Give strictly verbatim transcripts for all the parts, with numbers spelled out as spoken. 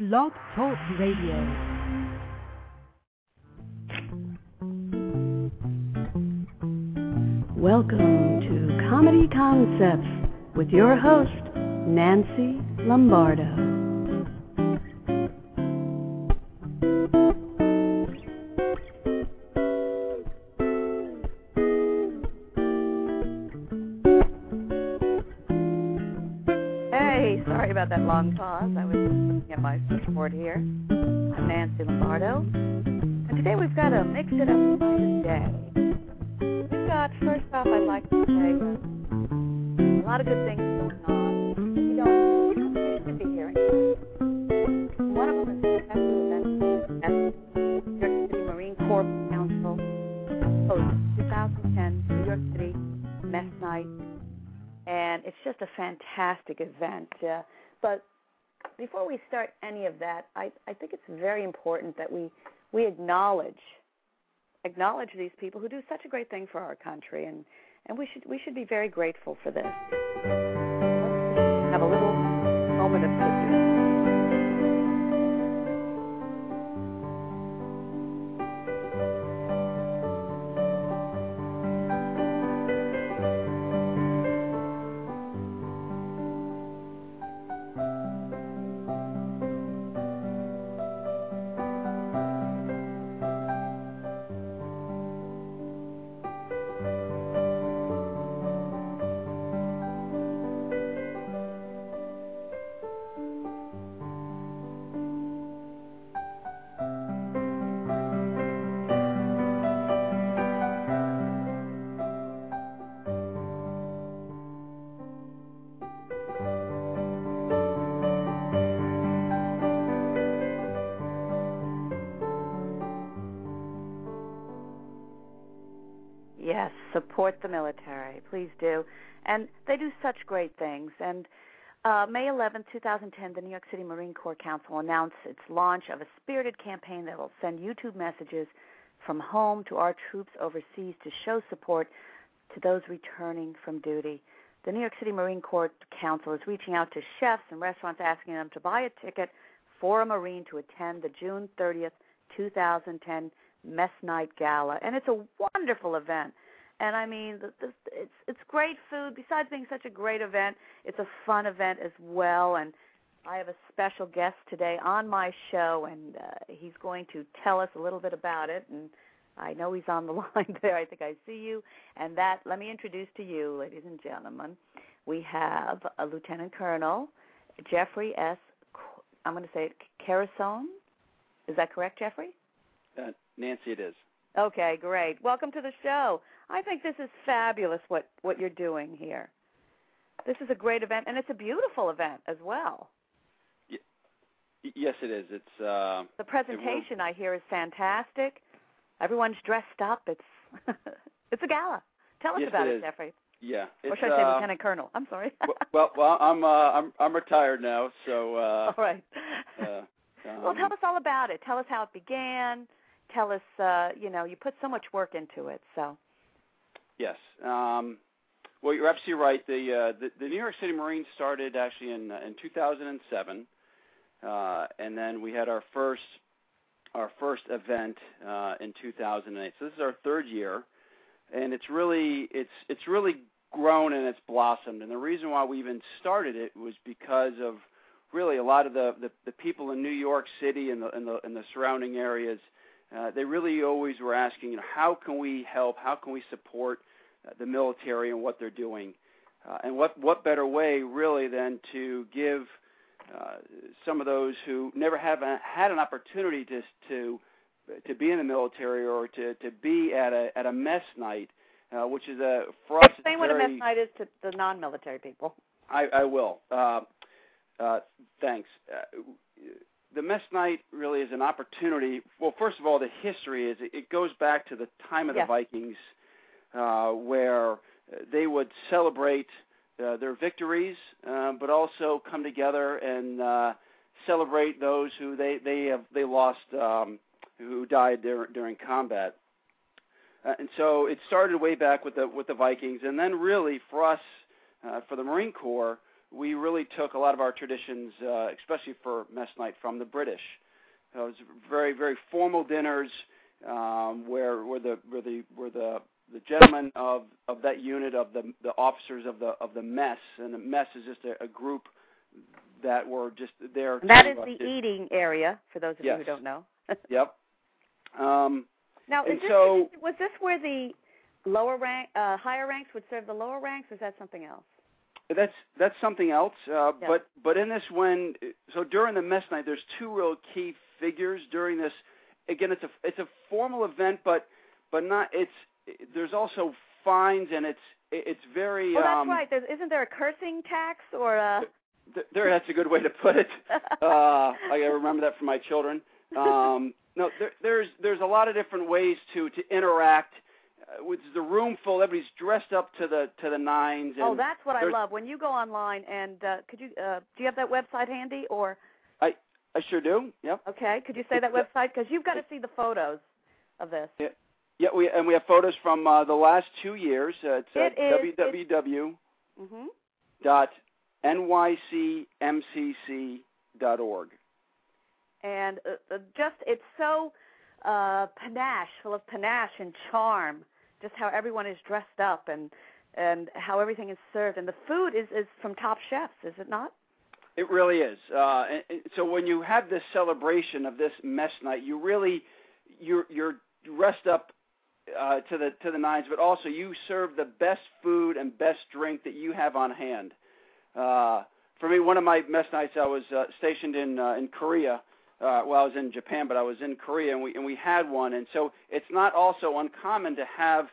Blog Talk Radio. Welcome to Comedy Concepts with your host, Nancy Lombardo. Hey, sorry about that long pause. I was looking at my switchboard here. I'm Nancy Lombardo, and today we've got a mix it up today. We've got, first off, I'd like to say uh, a lot of good things going on. You don't, you don't seem to be hearing. One of them is the special event at the New York City Marine Corps Council hosts twenty ten New York City Mess Night, and it's just a fantastic event. Uh, but before we start any of that, I, I think it's very important that we we acknowledge acknowledge these people who do such a great thing for our country, and, and we should we should be very grateful for this. Let's have a little moment of tribute. Yes, support the military. Please do. And they do such great things. And uh, May eleventh, twenty ten, the New York City Marine Corps Council announced its launch of a spirited campaign that will send YouTube messages from home to our troops overseas to show support to those returning from duty. The New York City Marine Corps Council is reaching out to chefs and restaurants, asking them to buy a ticket for a Marine to attend the June thirtieth, twenty ten Mess Night Gala. And it's a wonderful event. And I mean, the, the, it's it's great food. Besides being such a great event, it's a fun event as well. And I have a special guest today on my show, and uh, he's going to tell us a little bit about it. And I know he's on the line there. I think I see you. And that, let me introduce to you, ladies and gentlemen, we have a Lieutenant Colonel Jeffrey S. I'm going to say it, Carasone. Is that correct, Jeffrey? Uh, Nancy, it is. Okay, great. Welcome to the show. I think this is fabulous what, what you're doing here. This is a great event, and it's a beautiful event as well. Y- yes, it is. It's uh, the presentation it I hear is fantastic. Everyone's dressed up. It's it's a gala. Tell us yes, about it, it, Jeffrey. Yeah. Or should I say uh, Lieutenant Colonel? I'm sorry. well, well, I'm uh, I'm I'm retired now, so. Uh, all right. Uh, um, well, tell us all about it. Tell us how it began. Tell us, uh, you know, you put so much work into it, so. Yes. Um, well, you're absolutely right. The, uh, the the New York City Marines started actually in in two thousand seven, uh, and then we had our first our first event uh, in two thousand eight. So this is our third year, and it's really it's it's really grown and it's blossomed. And the reason why we even started it was because of really a lot of the, the, the people in New York City and the and the, and the surrounding areas. Uh, they really always were asking, you know, how can we help? How can we support uh, the military and what they're doing? Uh, and what, what better way, really, than to give uh, some of those who never have a, had an opportunity to to to be in the military or to, to be at a at a mess night, uh, which is a for us. Explain what very, a mess night is to the non-military people. I, I will. Uh, uh, thanks. Uh, The Mess Night really is an opportunity. Well, first of all, the history is it goes back to the time of yes. the Vikings, uh, where they would celebrate uh, their victories, uh, but also come together and uh, celebrate those who they they have they lost, um, who died there, during combat. Uh, and so it started way back with the with the Vikings, and then really for us, uh, for the Marine Corps, we really took a lot of our traditions, uh, especially for mess night, from the British. It was very, very formal dinners um, where, where the where the where the the gentlemen of, of that unit, of the the officers of the of the mess, and the mess is just a, a group that were just there. And that to, is uh, the to, eating area, for those of yes. you who don't know. Yep. Um, now, is and this, so, was this where the lower rank, uh, higher ranks would serve the lower ranks, or is that something else? That's that's something else. Uh, Yeah. But but in this, when so during the mess night, there's two real key figures during this. Again, it's a it's a formal event, but but not. It's there's also fines, and it's it's very. Oh, that's um, right. There's, isn't there a cursing tax or a? th- There, that's a good way to put it. Uh, I gotta remember that for my children. Um, no, there, there's there's a lot of different ways to to interact. Uh, with the room full, everybody's dressed up to the to the nines. And oh, that's what I there's- love. When you go online, and uh, could you uh, do you have that website handy or? I I sure do. Yep. Okay, could you say that website? Because you've got to see the photos of this. Yeah, yeah. We and we have photos from uh, the last two years. Uh, it's It at is- w w w Mm-hmm. dot n y c m c c dot org. And uh, uh, just it's so uh, panache, full of panache and charm. Just how everyone is dressed up and and how everything is served, and the food is, is from top chefs, is it not? It really is. Uh, and, and so when you have this celebration of this mess night, you really you're you're dressed up uh, to the to the nines, but also you serve the best food and best drink that you have on hand. Uh, for me, one of my mess nights, I was uh, stationed in uh, in Korea. Uh, well, I was in Japan, but I was in Korea, and we and we had one. And so it's not also uncommon to have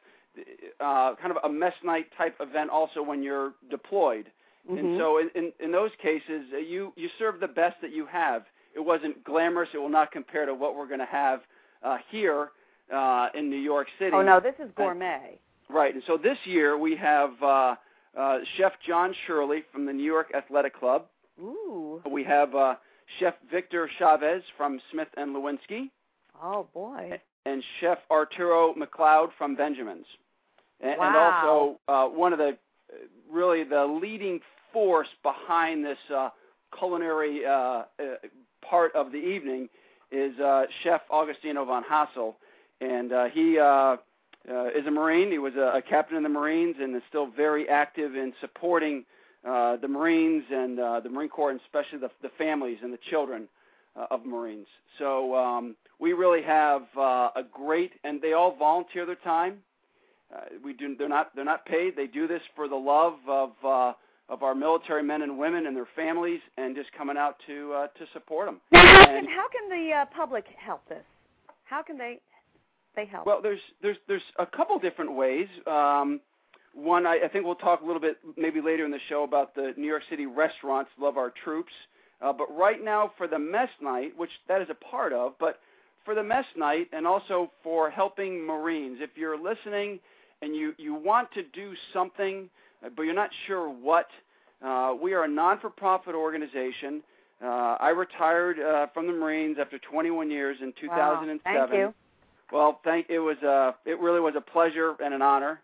uh, kind of a mess night type event also when you're deployed. Mm-hmm. And so in, in, in those cases, uh, you, you serve the best that you have. It wasn't glamorous. It will not compare to what we're going to have uh, here uh, in New York City. Oh, no, this is gourmet. And, right. And so this year we have uh, uh, Chef John Shirley from the New York Athletic Club. Ooh. We have uh, Chef Victor Chavez from Smith and Lewinsky. Oh, boy. And Chef Arturo McLeod from Benjamin's. And, wow. and also uh, one of the, really the leading force behind this uh, culinary uh, uh, part of the evening is uh, Chef Augustino von Hassel. And uh, he uh, uh, is a Marine. He was a, a captain in the Marines and is still very active in supporting uh, the Marines and uh, the Marine Corps, and especially the, the families and the children uh, of Marines. So um, we really have uh, a great, and they all volunteer their time. Uh, we do. They're not. They're not paid. They do this for the love of uh, of our military men and women and their families, and just coming out to uh, to support them. Now, how and, can, how can the uh, public help this? How can they they help? Well, there's there's there's a couple different ways. Um, one, I, I think we'll talk a little bit maybe later in the show about the New York City restaurants love our troops. Uh, but right now, for the mess night, which that is a part of, but for the mess night and also for helping Marines, if you're listening and you, you want to do something, uh, but you're not sure what, uh, we are a non-for-profit organization. Uh, I retired uh, from the Marines after twenty-one years in two thousand seven. Wow, thank you. Well, thank it was uh, it really was a pleasure and an honor.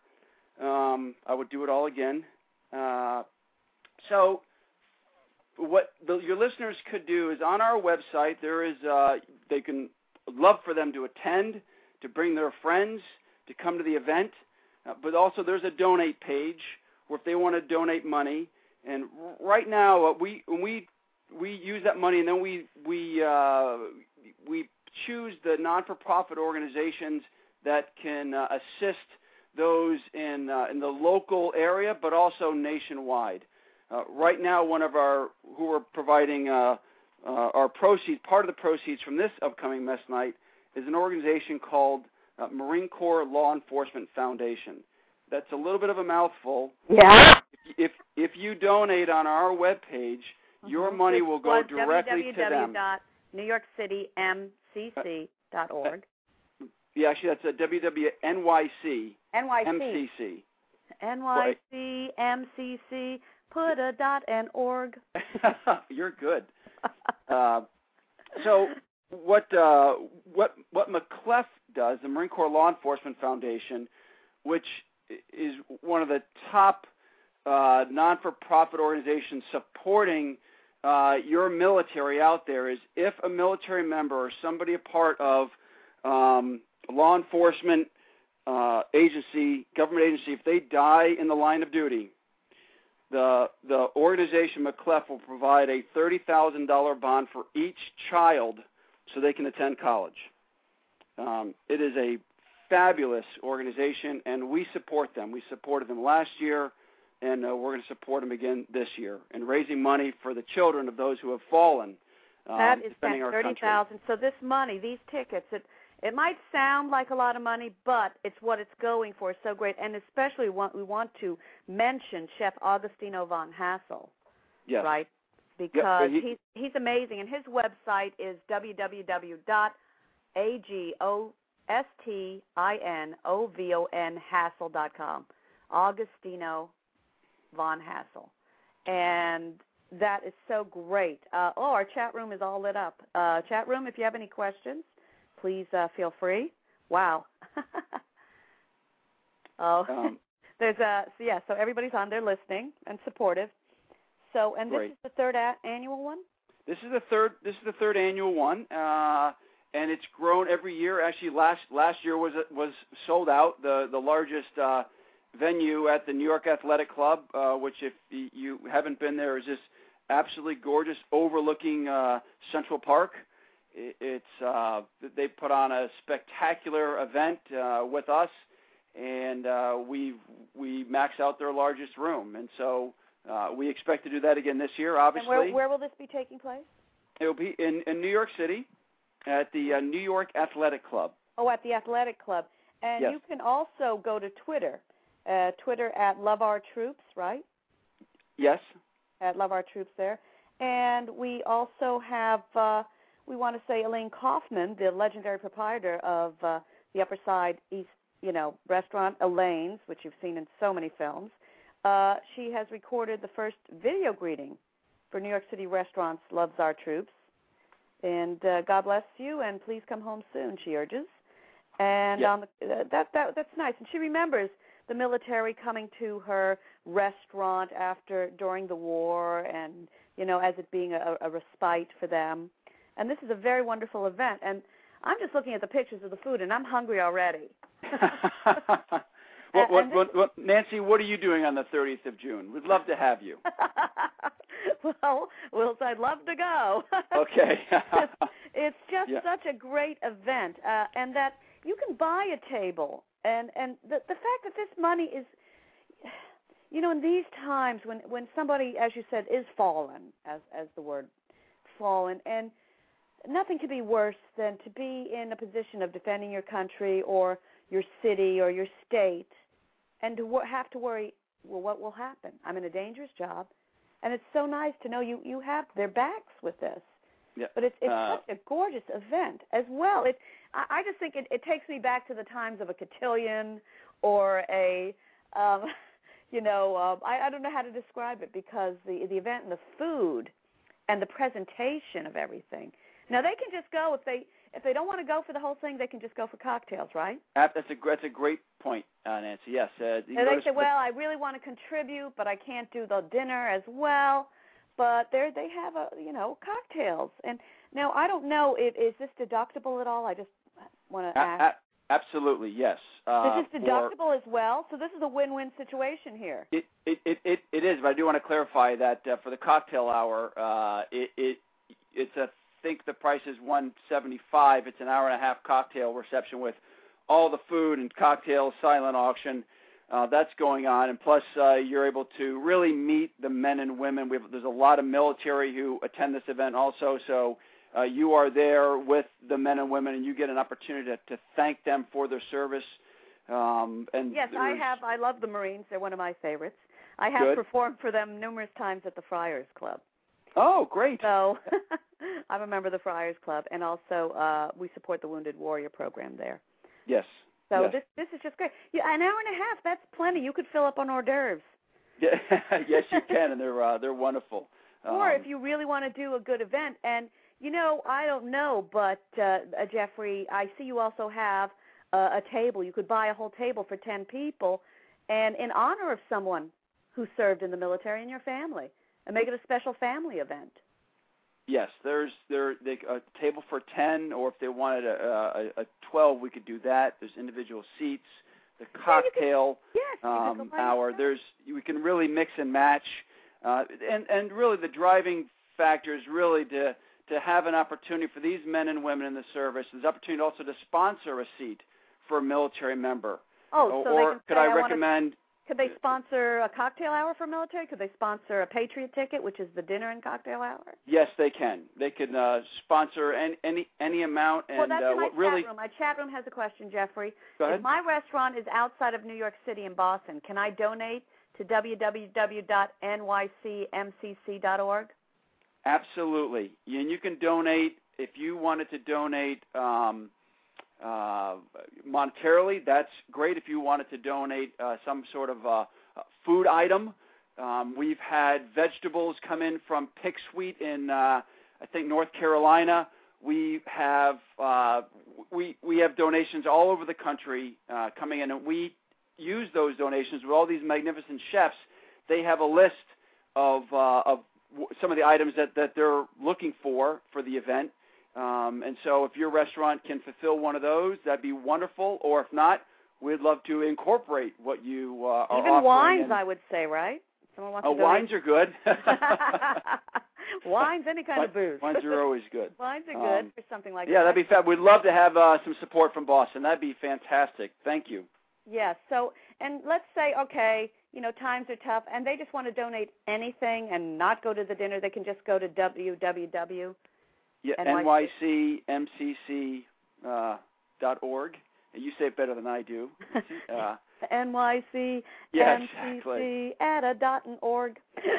Um, I would do it all again. Uh, so, what the, your listeners could do is on our website there is uh, they can love for them to attend, to bring their friends, to come to the event. Uh, but also there's a donate page where if they want to donate money, and right now uh, we we we use that money and then we we uh, we choose the non-for-profit organizations that can uh, assist those in uh, in the local area, but also nationwide. Uh, right now, one of our who are providing uh, uh, our proceeds, part of the proceeds from this upcoming mess night, is an organization called Uh, Marine Corps Law Enforcement Foundation. That's a little bit of a mouthful. Yeah. If if you donate on our webpage, mm-hmm. your money will go it's directly to them. w w w dot new york city m c c dot org. Uh, yeah, actually, that's a w w w dot n y c N Y C. M C C. N Y C M C C. Put a dot and org. You're good. uh, so what uh, what what McClef does, the Marine Corps Law Enforcement Foundation, which is one of the top uh, non-for-profit organizations supporting uh, your military out there is if a military member or somebody a part of um, law enforcement uh, agency, government agency, if they die in the line of duty, the the organization M C L E F will provide a thirty thousand dollars bond for each child so they can attend college. Um, it is a fabulous organization, and we support them. We supported them last year, and uh, we're going to support them again this year in raising money for the children of those who have fallen. Um, that is defending our thirty thousand dollars. So this money, these tickets, it it might sound like a lot of money, but it's what it's going for. It's so great, and especially want, we want to mention Chef Augustino von Hassel, yes. right? Because yep, he, he's he's amazing, and his website is w w w dot a g o s t i n o v o n hassel dot com. Augustino von Hassel, and that is so great. Uh, oh, our chat room is all lit up. Uh, chat room, if you have any questions, please uh, feel free. Wow. oh, um, there's a so yeah. So everybody's on there listening and supportive. So, and this great. is the third a- annual one. This is the third. This is the third annual one, uh, and it's grown every year. Actually, last last year was was sold out. The the largest uh, venue at the New York Athletic Club, uh, which if you haven't been there, is just absolutely gorgeous, overlooking uh, Central Park. It's uh, they put on a spectacular event uh, with us, and uh, we we max out their largest room, and so uh, we expect to do that again this year. Obviously, and where, where will this be taking place? It will be in, in New York City at the uh, New York Athletic Club. Oh, at the Athletic Club, and yes. you can also go to Twitter, uh, Twitter at Love Our Troops, right? Yes. At Love Our Troops there, and we also have. Uh, We want to say Elaine Kaufman, the legendary proprietor of uh, the Upper Side East, you know, restaurant Elaine's, which you've seen in so many films. Uh, she has recorded the first video greeting for New York City restaurants. Loves Our Troops, and uh, God bless you, and please come home soon. She urges, and yep. on the, uh, that that that's nice. And she remembers the military coming to her restaurant after during the war, and you know, as it being a, a respite for them. And this is a very wonderful event. And I'm just looking at the pictures of the food, and I'm hungry already. what, what, what, what, Nancy, what are you doing on the thirtieth of June? We'd love to have you. well, Wills, I'd love to go. Okay. It's just yeah. such a great event, uh, and that you can buy a table. And, and the, the fact that this money is, you know, in these times when, when somebody, as you said, is fallen, as, as the word fallen, and nothing could be worse than to be in a position of defending your country or your city or your state and to wor- have to worry, well, what will happen? I'm in a dangerous job, and it's so nice to know you, you have their backs with this. Yeah. But it's, it's uh, such a gorgeous event as well. It, I, I just think it, it takes me back to the times of a cotillion or a, um, you know, uh, I, I don't know how to describe it because the the event and the food and the presentation of everything. Now, they can just go, if they if they don't want to go for the whole thing, they can just go for cocktails, right? That's a, that's a great point, uh, Nancy, yes. Uh, and they say, well, I really want to contribute, but I can't do the dinner as well. But there they have, a you know, cocktails. And now, I don't know, if, is this deductible at all? I just want to ask. A- a- absolutely, yes. Uh, this is deductible for, as well? So this is a win-win situation here. It it, it, it, it is, but I do want to clarify that uh, for the cocktail hour, uh, it, it it's a I think the price is one seventy-five. It's an hour and a half cocktail reception with all the food and cocktails, silent auction. Uh, that's going on, and plus uh, you're able to really meet the men and women. We have, there's a lot of military who attend this event also, so uh, you are there with the men and women, and you get an opportunity to, to thank them for their service. Um, and yes, I have. I love the Marines. They're one of my favorites. I have Good. performed for them numerous times at the Friars Club. Oh, great. So I'm a member of the Friars Club, and also uh, we support the Wounded Warrior program there. Yes. So yes. this this is just great. Yeah, an hour and a half, that's plenty. You could fill up on hors d'oeuvres. Yeah, yes, you can, and they're uh, they're wonderful. Or um, if you really want to do a good event, and, you know, I don't know, but, uh, uh, Jeffrey, I see you also have uh, a table. You could buy a whole table for ten people, and in honor of someone who served in the military in your family and make it a special family event. Yes, there's there they, a table for ten, or if they wanted a, a, a twelve, we could do that. There's individual seats, the cocktail yeah, you could, yes, um, hour. There's we can really mix and match, uh, and and really the driving factor is really to to have an opportunity for these men and women in the service. There's opportunity also to sponsor a seat for a military member. Oh, so or they can could say, I I recommend? Wanna, could they sponsor a cocktail hour for military? Could they sponsor a Patriot ticket, which is the dinner and cocktail hour? Yes, they can. They can uh, sponsor any, any any amount. And well, that's uh, in my what chat really, room. My chat room has a question, Jeffrey. Go ahead. If my restaurant is outside of New York City and Boston, can I donate to w w w dot n y c m c c dot org? Absolutely. And you can donate if you wanted to donate um, uh, monetarily. That's great. If you wanted to donate uh, some sort of uh, food item, um, we've had vegetables come in from Pick Sweet in uh, I think North Carolina. We have uh, we we have donations all over the country uh, coming in, and we use those donations with all these magnificent chefs. They have a list of uh, of some of the items that, that they're looking for for the event. Um, and so if your restaurant can fulfill one of those, that'd be wonderful. Or if not, we'd love to incorporate what you uh, are Even offering. wines, and, I would say, right? Someone wants uh, to donate. wines are good. Wines, any kind of booze. Wines are always good. Wines are good um, for something like yeah, that. that'd be fab. We'd love to have uh, some support from Boston. That'd be fantastic. Thank you. Yes. So, and let's say, okay, you know, times are tough, and they just want to donate anything and not go to the dinner. They can just go to w w w. Yeah, N Y C M C C dot org. You say it better than I do. Uh, N Y C yeah, M C C exactly. at a dot and org.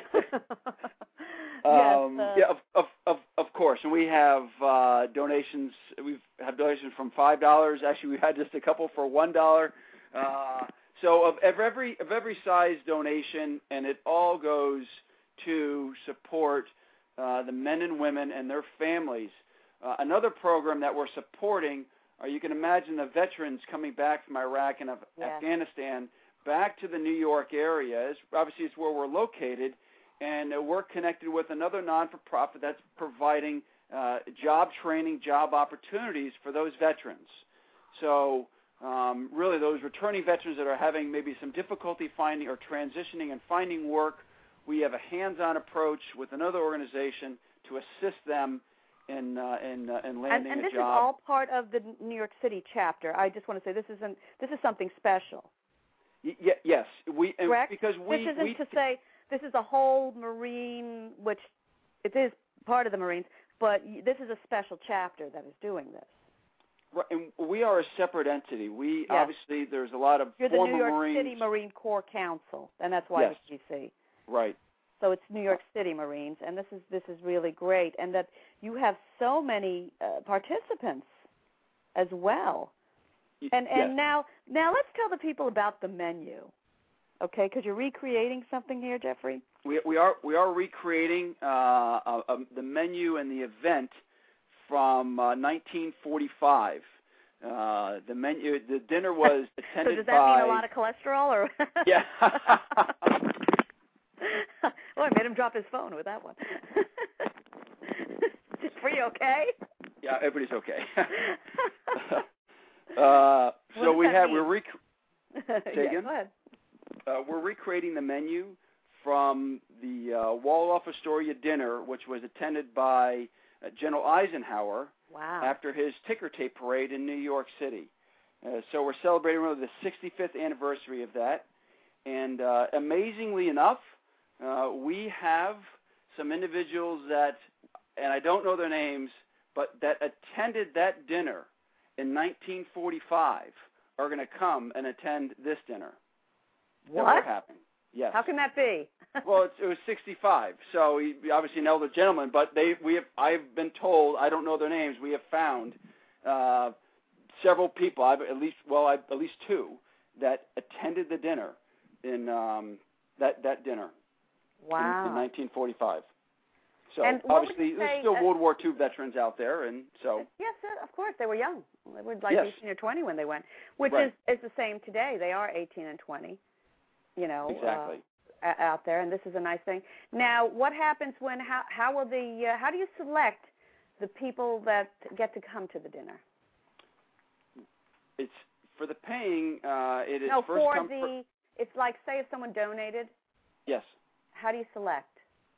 Um, yes, uh, yeah, of, of of of course, and we have uh, donations. We've had donations from five dollars. Actually, we had just a couple for one dollar. Uh, so of, of every of every size donation, and it all goes to support uh, the men and women and their families. Uh, another program that we're supporting, or you can imagine the veterans coming back from Iraq and Af- yes. Afghanistan back to the New York area. It's, obviously, it's where we're located. And uh, we're connected with another non-for-profit that's providing uh, job training, job opportunities for those veterans. So um, really those returning veterans that are having maybe some difficulty finding or transitioning and finding work, we have a hands-on approach with another organization to assist them in, uh, in, uh, in landing and, and a this job. is all part of the New York City chapter. I just want to say this isn't this is something special. Y- y- yes, we and correct? because we this isn't we, to say this is a whole Marine, which it is part of the Marines, but this is a special chapter that is doing this. Right, and we are a separate entity. We yes. obviously there's a lot of You're the former New York Marines. City Marine Corps Council, and that's why Yes. it's G C. Right. So it's New York City Marines, and this is this is really great, and that you have so many uh, participants as well. And and yes. now now let's tell the people about the menu, okay? Because you're recreating something here, Jeffrey. We we are we are recreating uh, uh, um, the menu and the event from uh, nineteen forty-five. Uh, the menu, the dinner was attended so does that by. mean a lot of cholesterol, or? Yeah. Oh, I made him drop his phone with that one. Were you okay? Yeah, everybody's okay. uh, so we have mean? we're rec- Say yeah, again? Go ahead. Uh, we're recreating the menu from the uh, Waldorf Astoria dinner, which was attended by uh, General Eisenhower wow. after his ticker tape parade in New York City. Uh, so we're celebrating really the sixty-fifth anniversary of that. And uh, amazingly enough, uh, we have some individuals that, and I don't know their names, but that attended that dinner in nineteen forty-five are going to come and attend this dinner. What? That will happen. Yes. How can that be? Well, it's, it was sixty-five, so he, obviously an elder gentleman. But they, we have, I've been told, I don't know their names. We have found uh, several people, I've at least, well, I've, at least two, that attended the dinner in um, that that dinner. Wow. In, in nineteen forty-five. So and what obviously, would you there's say, still uh, World War Two veterans out there, and so. Yes, uh, of course. They were young. They were like Yes. eighteen or twenty when they went, which Right. is, is the same today. They are eighteen and twenty. You know. Exactly. Uh, uh, out there, and this is a nice thing. Now, what happens when? How how will the uh, how do you select the people that get to come to the dinner? It's for the paying. Uh, it is no first for come, the. fir- It's like say if someone donated. Yes. How do you select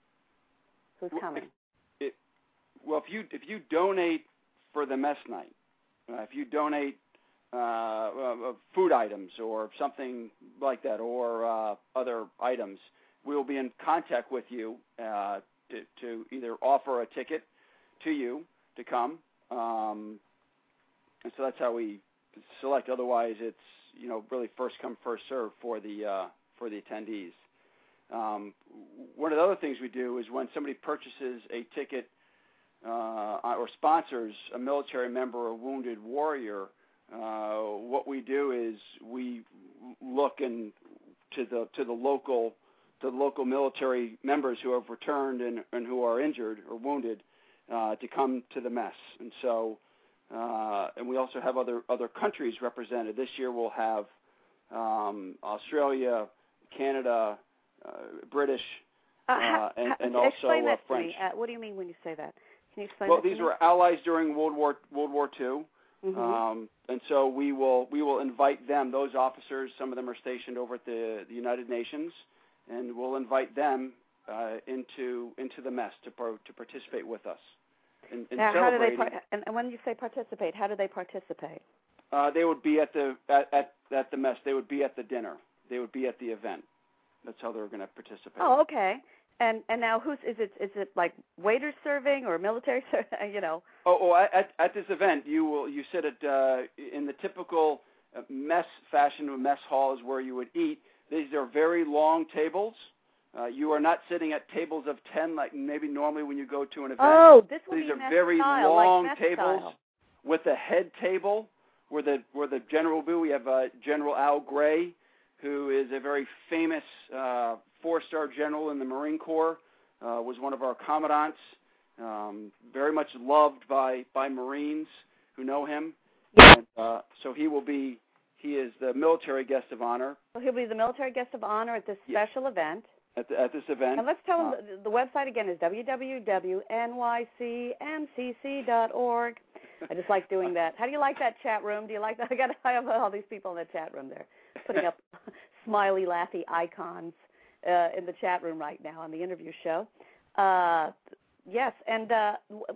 who's well, coming? If, it, well, if you if you donate for the mess night, uh, if you donate uh, uh, food items or something like that, or uh, other items, we will be in contact with you uh, to, to either offer a ticket to you to come, um, and so that's how we select. Otherwise, it's you know really first come first serve for the uh, for the attendees. Um, one of the other things we do is when somebody purchases a ticket uh, or sponsors a military member or wounded warrior, uh, what we do is we look in to the to the local to the local military members who have returned and, and who are injured or wounded uh, to come to the mess. And so, uh, and we also have other other countries represented. This year we'll have um, Australia, Canada, uh, British, uh, uh, and, and how, also explain uh, that to French. me. Uh, what do you mean when you say that? Can you explain Well, that to these me? were allies during World War World War Two. Mm-hmm. Um, and so we will we will invite them. Those officers, some of them are stationed over at the, the United Nations, and we'll invite them uh, into into the mess to par- to participate with us. In, in now, how do they? celebrating, Par- and, and when you say participate, how do they participate? uh, they would be at the at, at at the mess. They would be at the dinner. They would be at the event. That's how they're going to participate. Oh, okay. And and now who's is it? Is it like waiters serving or military serving? You know. Oh, oh at at this event, you will you sit at uh, in the typical mess fashion of mess hall is where you would eat. These are very long tables. Uh, you are not sitting at tables of ten like maybe normally when you go to an event. Oh, this will These be are mess very style, long like mess tables style. with a head table where the where the general will be. We have uh, General Al Gray, who is a very famous uh, four-star general in the Marine Corps, uh, was one of our commandants, um, very much loved by, by Marines who know him. Yeah. And, uh, so he will be, he is the military guest of honor. So he'll be the military guest of honor at this Yeah. special event. At, the, at this event. And let's tell them uh, the, the website again is w w w dot n y c m c c dot org. I just like doing that. How do you like that chat room? Do you like that? I got I have all these people in the chat room there putting up smiley, laughy icons uh, in the chat room right now on the interview show. Uh, yes, and uh,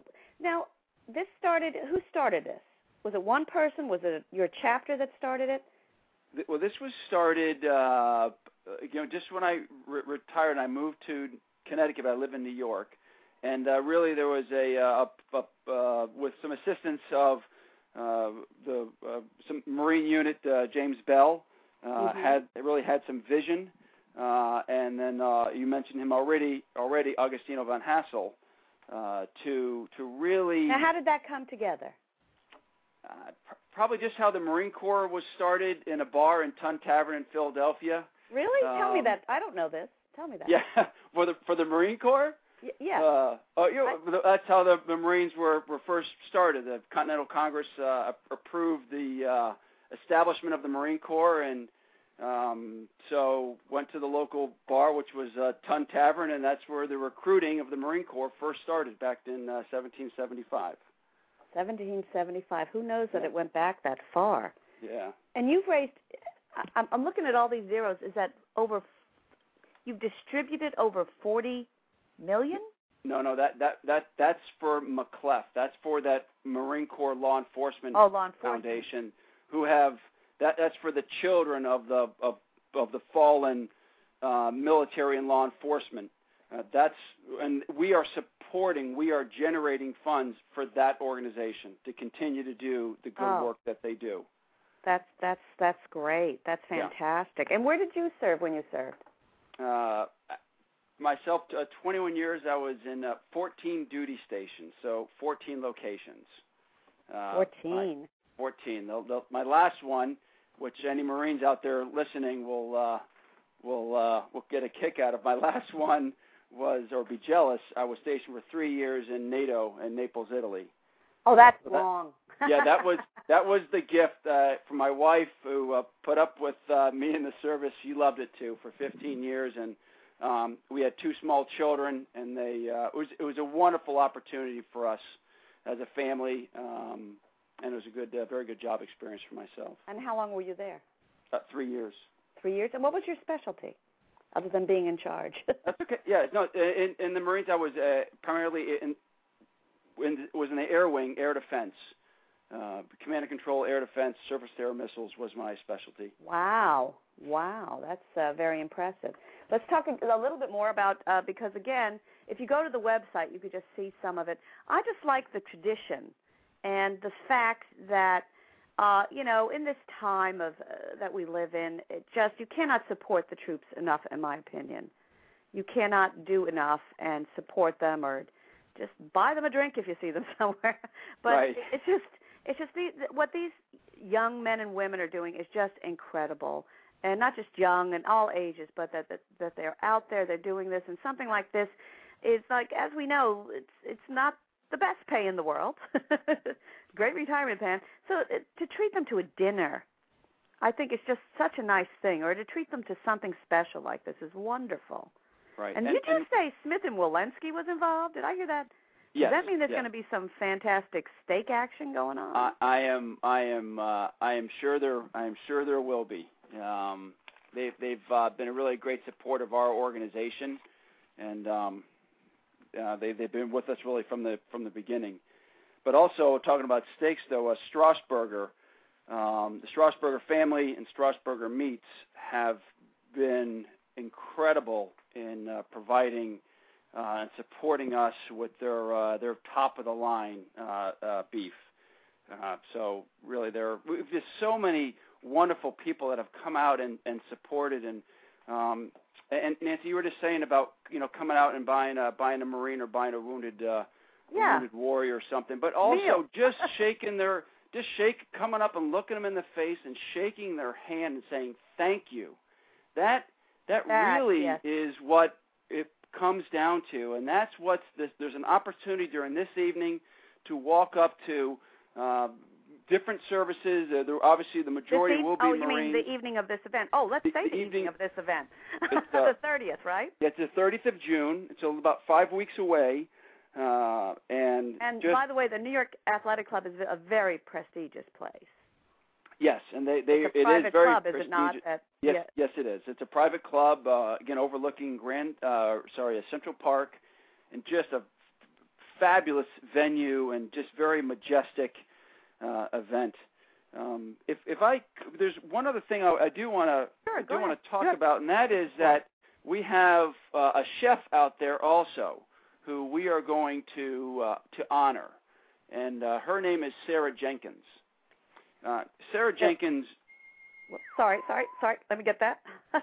now this started. Who started this? Was it one person? Was it your chapter that started it? Well, this was started, uh, you know, just when I re- retired. I moved to Connecticut. I live in New York, and uh, really there was a, uh, a, a uh, with some assistance of uh, the uh, some Marine unit, uh, James Bell, uh, mm-hmm. had really had some vision, uh, and then uh, you mentioned him already, already Augustino von Hassel, uh, to to really. Now, how did that come together? Uh, pr- probably just how the Marine Corps was started in a bar in Tun Tavern in Philadelphia. Really? Um, Tell me that. I don't know this. Tell me that. Yeah, for the for the Marine Corps. Y- yeah. Uh, oh, you know, that's how the, the Marines were, were first started. The Continental Congress uh, approved the uh, establishment of the Marine Corps, and um, so went to the local bar, which was uh, Tun Tavern, and that's where the recruiting of the Marine Corps first started back in uh, seventeen seventy-five. seventeen seventy-five. Who knows that it went back that far? Yeah. And you've raised, I, I'm looking at all these zeros, is that over, you've distributed over forty million? No, no, that, that, that that's for M C L E F. That's for that Marine Corps Law Enforcement, oh, Law Enforcement Foundation, who have, that that's for the children of the of, of the fallen uh, military and law enforcement. Uh, that's, and we are supporting, we are generating funds for that organization to continue to do the good oh. work that they do. That's that's that's great. That's Yeah. fantastic. And where did you serve when you served? Uh, myself, uh, twenty-one years, I was in uh, fourteen duty stations, so fourteen locations. Uh, fourteen. My, fourteen. The, the, my last one, which any Marines out there listening will uh, will uh, will get a kick out of. My last one was, or be jealous, I was stationed for three years in NATO in Naples, Italy. Oh, that's So that, long. yeah, that was that was the gift uh, from my wife, who uh, put up with uh, me in the service. She loved it too for fifteen years, and um, we had two small children, and they uh, it was it was a wonderful opportunity for us as a family, um, and it was a good, uh, very good job experience for myself. And how long were you there? About three years. Three years. And what was your specialty, other than being in charge? That's okay. Yeah, no. In, in the Marines, I was uh, primarily in, in was in the air wing, air defense, uh, command and control, air defense, surface to air missiles was my specialty. Wow, wow, that's uh, very impressive. Let's talk a little bit more about uh, because again, if you go to the website, you could just see some of it. I just like the tradition and the fact that. Uh, you know, in this time of uh, that we live in, it just you cannot support the troops enough, in my opinion. You cannot do enough and support them, or just buy them a drink if you see them somewhere. But right. it's just, it's just the, what these young men and women are doing is just incredible, and not just young and all ages, but that that, that they're out there, they're doing this, and something like this is like, as we know, it's it's not the best pay in the world. Great retirement plan. So uh, to treat them to a dinner, I think it's just such a nice thing, or to treat them to something special like this is wonderful. Right. And, and did you and, say Smith and Wollensky was involved? Did I hear that? Yes. Does that mean there's yes. going to be some fantastic steak action going on? I, I am. I am. Uh, I am sure there. I am sure there will be. Um, they've they've uh, been a really great support of our organization, and um, uh, they they've been with us really from the from the beginning. But also, talking about steaks, though, uh, Strasburger, um, the Strasburger family and Strasburger Meats have been incredible in uh, providing uh, and supporting us with their uh, their top-of-the-line uh, uh, beef. Uh, so really, there there's so many wonderful people that have come out and, and supported. And um, and Nancy, you were just saying about you know coming out and buying a, buying a Marine or buying a wounded. Uh, Yeah. wounded warrior or something, but also Meal. just shaking their, just shake, coming up and looking them in the face and shaking their hand and saying thank you. That that, that really yes. is what it comes down to, and that's what's this. There's an opportunity during this evening to walk up to uh, different services. Uh, there, obviously, the majority e- will be oh, you Marines. mean the evening of this event? Oh, let's The- say the the, evening- evening of this event, It's, uh, the thirtieth, right? It's the thirtieth of June. It's about five weeks away. Uh, and And just, by the way, the New York Athletic Club is a very prestigious place. yes, and they, they It's a it private is very club, prestigious. is it not? At, Yes, yeah. yes, it is. It's a private club, uh, again, overlooking Grand, uh, sorry, a Central Park, and just a f- fabulous venue and just very majestic uh, event. Um, if if I there's one other thing I, I do want to Sure, I go do want ahead. to talk Sure. about, and that is that we have uh, a chef out there also who we are going to uh, to honor, and uh, her name is Sarah Jenkins. Uh, Sarah Jenkins. Sorry, sorry, sorry. Let me get that.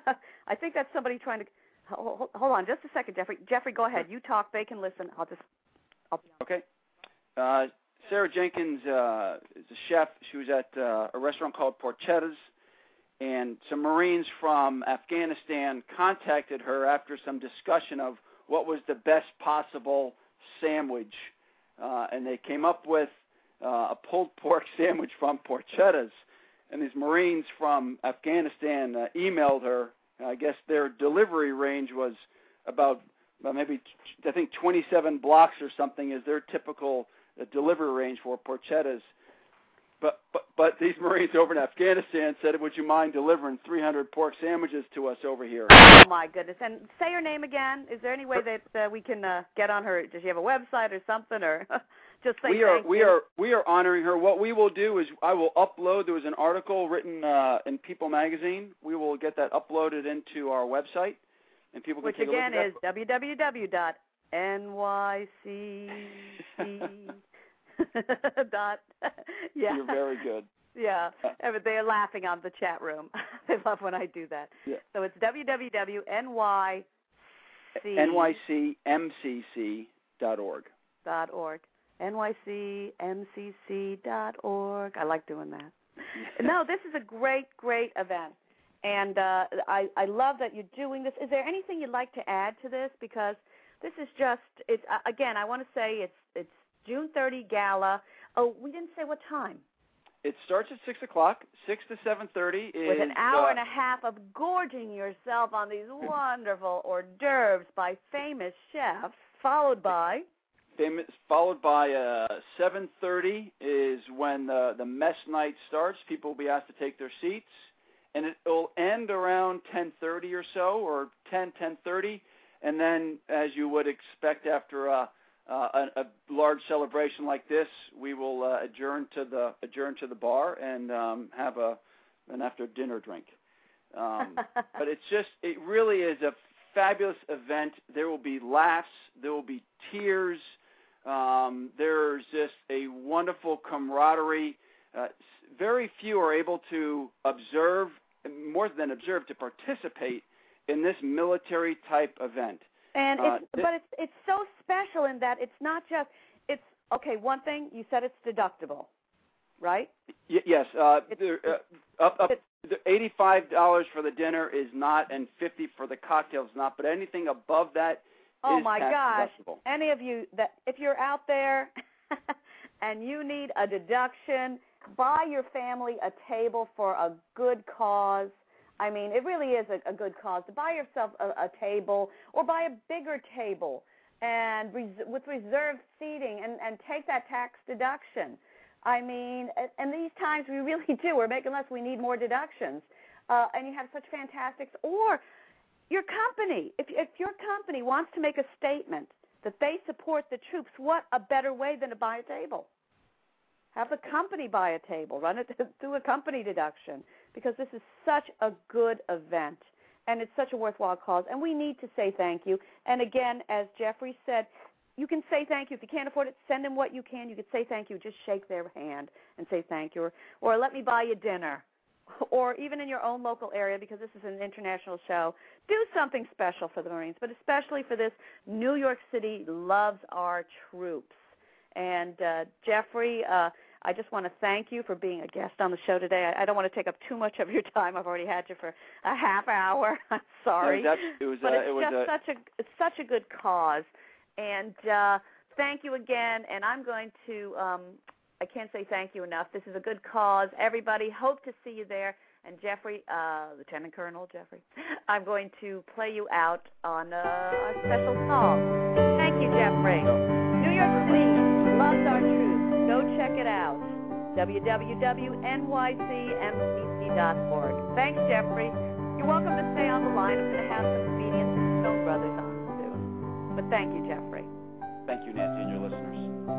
I think that's somebody trying to. Hold, hold on, just a second, Jeffrey. Jeffrey, go ahead. You talk. They can listen. I'll just. I'll... Okay. Uh, Sarah Jenkins uh, is a chef. She was at uh, a restaurant called Porchetta's, and some Marines from Afghanistan contacted her after some discussion of what was the best possible sandwich, uh, and they came up with uh, a pulled pork sandwich from Porchetta's. And these Marines from Afghanistan uh, emailed her. I guess their delivery range was about uh, maybe, I think, twenty-seven blocks or something is their typical uh, delivery range for Porchetta's. But, but but these Marines over in Afghanistan said, would you mind delivering three hundred pork sandwiches to us over here? Oh, my goodness. And say her name again. Is there any way that uh, we can uh, get on her? Does she have a website or something? Or just say we are thank we you? are we are honoring her. What we will do is I will upload. There was an article written uh, in People magazine. We will get that uploaded into our website, and people can Which take again a look is w w w dot n y c c dot yeah. You're very good. Yeah, but they're laughing on the chat room. They love when I do that. Yeah. So it's w w w dot n y c N Y C M C C dot org. dot org. N Y C M C C dot org. I like doing that. No, this is a great, great event. And uh, I, I love that you're doing this. Is there anything you'd like to add to this? Because this is just, it's uh, again, I want to say it's it's June thirtieth gala. Oh, we didn't say what time. It starts at six o'clock. Six to seven thirty is with an hour uh, and a half of gorging yourself on these wonderful hors d'oeuvres by famous chefs, followed by famous. Followed by uh, seven thirty is when the the mess night starts. People will be asked to take their seats, and it will end around ten thirty or so, or ten ten thirty, and then, as you would expect after a Uh, a, a large celebration like this, we will uh, adjourn to the adjourn to the bar and um, have a an after dinner drink. Um, but it's just it really is a fabulous event. There will be laughs, there will be tears. Um, there's just a wonderful camaraderie. Uh, very few are able to observe, more than observe, to participate in this military type event. And it's, uh, but it's it's so special in that it's not just it's okay. One thing you said, it's deductible, right? Y- yes, uh, it's, there, uh, up up the eighty-five dollars for the dinner is not, and fifty for the cocktails not. But anything above that oh is my tax gosh! deductible. Any of you that if you're out there and you need a deduction, buy your family a table for a good cause. I mean, it really is a, a good cause to buy yourself a, a table or buy a bigger table and res- with reserved seating and, and take that tax deduction. I mean, and these times we really do. We're making less. We need more deductions. Uh, and you have such fantastics. Or your company. If, if your company wants to make a statement that they support the troops, what a better way than to buy a table? Have the company buy a table. Run it through a company deduction. Because this is such a good event, and it's such a worthwhile cause, and we need to say thank you. And again, as Jeffrey said, you can say thank you. If you can't afford it, send them what you can. You could say thank you. Just shake their hand and say thank you, or, or let me buy you dinner, or even in your own local area, because this is an international show, do something special for the Marines, but especially for this New York City Loves Our Troops. And uh, Jeffrey, uh, I just want to thank you for being a guest on the show today. I, I don't want to take up too much of your time. I've already had you for a half hour. I'm sorry, no, it was, but uh, it's it was just a... such a it's such a good cause. And uh, thank you again. And I'm going to um, I can't say thank you enough. This is a good cause. Everybody, hope to see you there. And Jeffrey, uh, Lieutenant Colonel Jeffrey, I'm going to play you out on uh, a special song. Thank you, Jeffrey. New York City loves our troops. Go check it out. w w w dot n y c m c c dot org. Thanks, Jeffrey. You're welcome to stay on the line. I'm going to have some comedians and Stone Brothers on soon. But thank you, Jeffrey. Thank you, Nancy, and your listeners.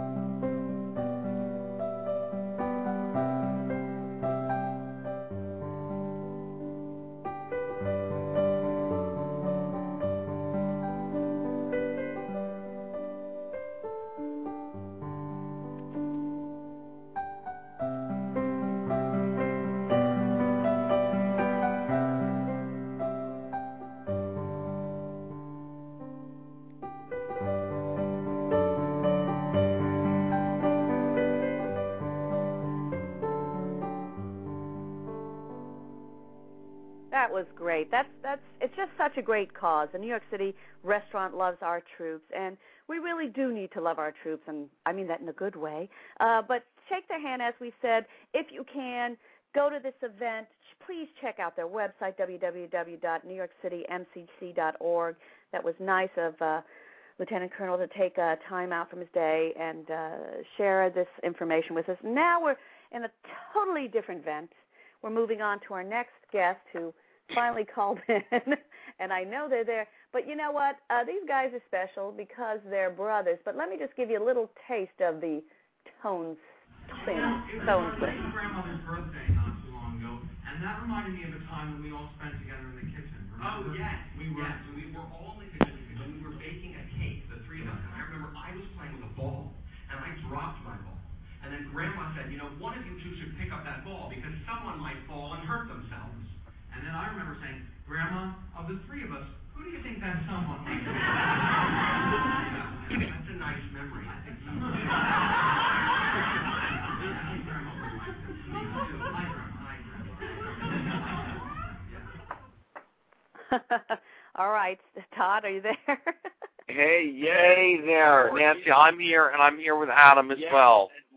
That was great. That's that's it's just such a great cause. The New York City restaurant loves our troops, and we really do need to love our troops, and I mean that in a good way. Uh, but shake their hand, as we said. If you can, go to this event. Please check out their website, w w w dot new york city m c c dot org. That was nice of uh, Lieutenant Colonel to take uh, time out from his day and uh, share this information with us. Now we're in a totally different event. We're moving on to our next guest, who finally called in, and I know they're there. But you know what? Uh, these guys are special because they're brothers. But let me just give you a little taste of the Tones twins. Tones twins. It was my grandmother's birthday not too long ago, and that reminded me of a time when we all spent together in the kitchen. Remember? Oh, yes. We were, yes. We were all in the kitchen, and we were baking a cake, the three of us. And I remember I was playing with a ball, and I dropped my ball. And then Grandma said, you know, one of you two should pick up that ball because someone might fall and hurt themselves. And then I remember saying, Grandma, of the three of us, who do you think that someone might be? That's a nice memory. I think so. Grandma very much. Me too. Hi, Grandma. Hi, Grandma. All right. Todd, are you there? Hey, yay there, Nancy. I'm here, and I'm here with Adam as yes. well.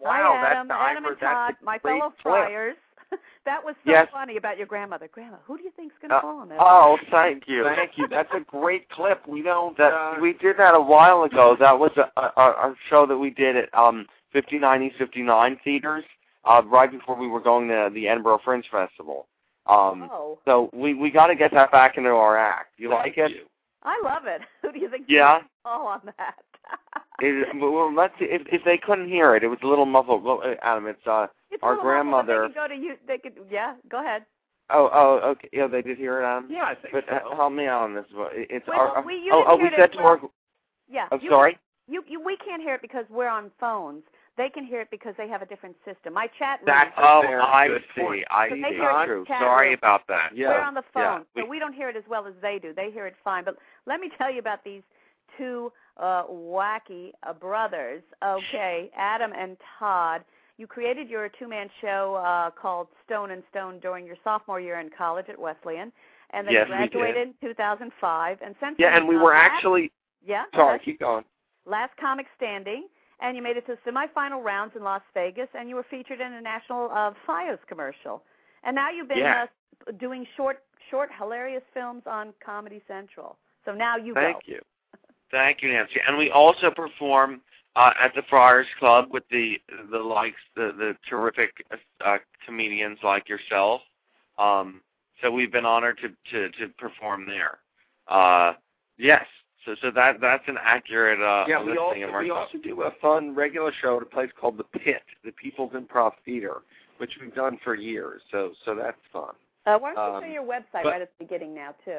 Wow, Hi, Adam. that's Adam and that's Todd, a my great fellow clip. friars. That was so Yes. funny about your grandmother. Grandma, who do you think's going to Uh, call on this? Oh, thank you. Thank you. That's a great clip. We don't. That, Uh, we did that a while ago. That was a, a, a show that we did at um, fifty-nine East fifty-nine theaters uh, right before we were going to the Edinburgh Fringe Festival. Um, oh. So we we got to get that back into our act. You like it? You. I love it. Who do you think? Yeah. Oh, on that. It, well, let's see. If, if they couldn't hear it, it was a little muffled. Well, uh, Adam, it's uh, It's our a little grandmother. They could go to you. They could. Yeah. Go ahead. Oh, oh, okay. Yeah, they did hear it, Adam. yeah, I think But so. uh, help me out on this. It's Wait, our. we- you oh, didn't oh, hear we it said as to well. our. Yeah. I'm you, sorry. You, you, we can't hear it because we're on phones. They can hear it because they have a different system. My chat room. That's a Oh, very I good see. point. I So see. they hear it True. in chat Sorry room. about that. Yeah. We're on the phone, Yeah, so we- we don't hear it as well as they do. They hear it fine. But let me tell you about these two uh, wacky uh, brothers. Okay, Adam and Todd. You created your two-man show uh, called Stone and Stone during your sophomore year in college at Wesleyan, and then Yes, you we did. graduated in two thousand five. And since Yeah, then, and we uh, were last- actually. yeah. Sorry, okay. keep going. Last Comic Standing, and you made it to semifinal rounds in Las Vegas, and you were featured in a national uh, FiOS commercial. And now you've been Yeah. uh, doing short, short, hilarious films on Comedy Central. So now you Thank go. you. Thank you, Nancy. And we also perform uh, at the Friars Club with the the likes the the terrific uh, comedians like yourself. Um, so we've been honored to to, to perform there. Uh, yes. So so that that's an accurate uh, Yeah, we listing also of our we stuff. also do a fun regular show at a place called the Pit, the People's Improv Theater, which we've done for years. So so that's fun. Uh, why don't you Um, say your website but- right at the beginning now, too?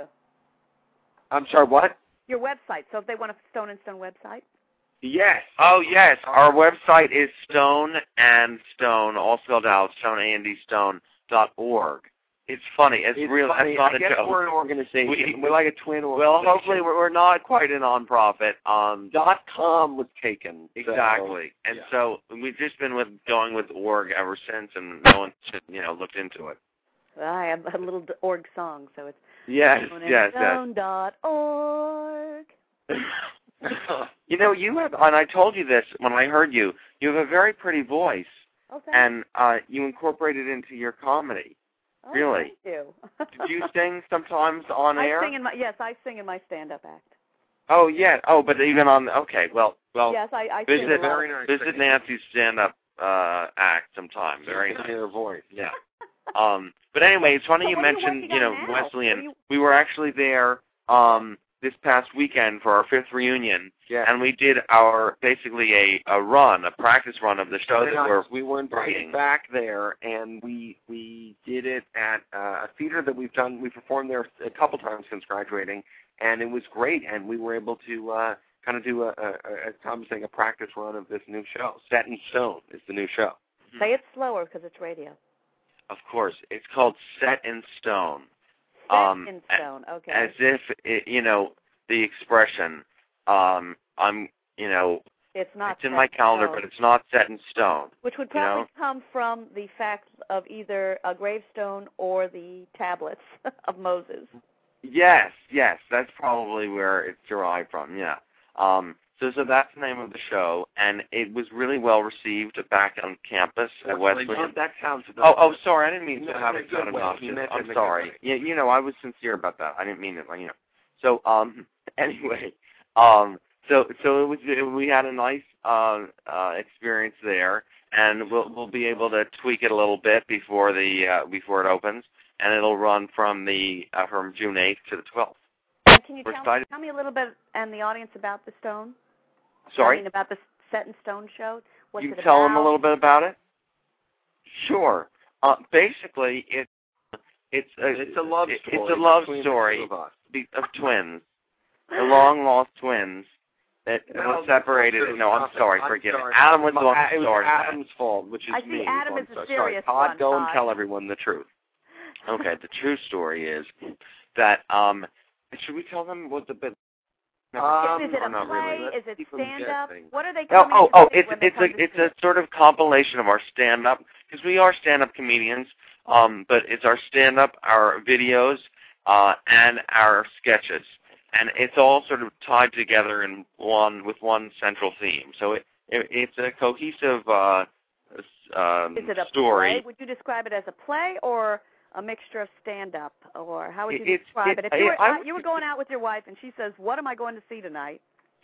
I'm sorry, what? Your website. So if they want a Stone and Stone website. Yes. Oh yes, our website is Stone and Stone, all spelled out, stone and stone dot org. It's funny. It's, It's real. funny. It's not I a guess joke. we're an organization. We- We, are like a twin Well, organization. hopefully we're, we're not quite a nonprofit. Um, Dot com was taken. so- exactly, and yeah. so we've just been with going with org ever since, and no one, you know, looked into it. Well, I have a little org song, so it's Yes, stone yes, and stone dot org. You know, you have, and I told you this when I heard you. You have a very pretty voice, Oh, thank and uh, you incorporate it into your comedy. oh, really? Thank you. Did you sing sometimes on I air? sing in my yes, I sing in my stand-up act. Oh yeah. Oh, but even on. Okay. Well, well. yes, I, I sing. Visit a lot. very nice. visit Nancy's stand-up uh, act sometime. Very nice. Her voice. Yeah. Um. But anyway, it's funny So you what are you mentioned, working you know, on now? What are Wesleyan. you- We were actually there um this past weekend for our fifth reunion, Yeah. and we did our basically a, a run, a practice run of the show Very that nice. we're we were invited writing. back there, and we we did it at uh, a theater that we've done. We performed there a couple times since graduating, and it was great. And we were able to uh, kind of do a, a, a, as Tom was saying, a practice run of this new show. Set in Stone is the new show. Say it slower because it's radio. Of course, it's called Set in Stone. Set Um, in a- stone. Okay. As if it, you know the expression. Um, I'm, you know, it's not. it's in set my calendar, stone, but it's not set in stone. which would you know? probably come from the fact of either a gravestone or the tablets of Moses. Yes, yes, that's probably where it's derived from. Yeah. Um, so, so that's the name of the show, and it was really well received back on campus at Wesleyan. That sounds. Oh, oh, sorry, I didn't mean No, to have in a it sound good way. He obnoxious. meant it I'm in a good sorry. way. Yeah, you know, I was sincere about that. I didn't mean it, like, you know. So, um, anyway, um, so so it was. It, we had a nice uh, uh, experience there, and we'll we'll be able to tweak it a little bit before the uh, before it opens, and it'll run from the uh, from June eighth to the twelfth. And can you We're tell, excited. tell me a little bit and the audience about the stone? Sorry. I mean, about the Set in Stone show. What's you it tell about? them a little bit about it. Sure. Uh, basically, it it's a It's a love it- story. It's a love between the story two of us. be- of twins, the long lost twins that No, were separated. no, No, I'm stop it. sorry. I'm Forgive sorry. it. Adam was the My- one It who was started that. Adam's fault, which is I see me. Adam so is I'm the so serious sorry. Todd, one, go and Todd. tell everyone the truth. Okay. The true story is that um, should we tell them what the bit? Um, is, is it or a not play? really. Let's Is it keep 'em stand-up? guessing. What are they Oh, coming oh, to oh! see It's when they it's come a to it's see a it? sort of compilation of our stand-up because we are stand-up comedians. Um, but it's our stand-up, our videos, uh, and our sketches, and it's all sort of tied together in one with one central theme. So it, it it's a cohesive uh, um, Is it a story. play? Would you describe it as a play or a mixture of stand-up, or how would you It's, describe it, it? If you were, I, I, uh, you were going out with your wife and she says, "What am I going to see tonight?"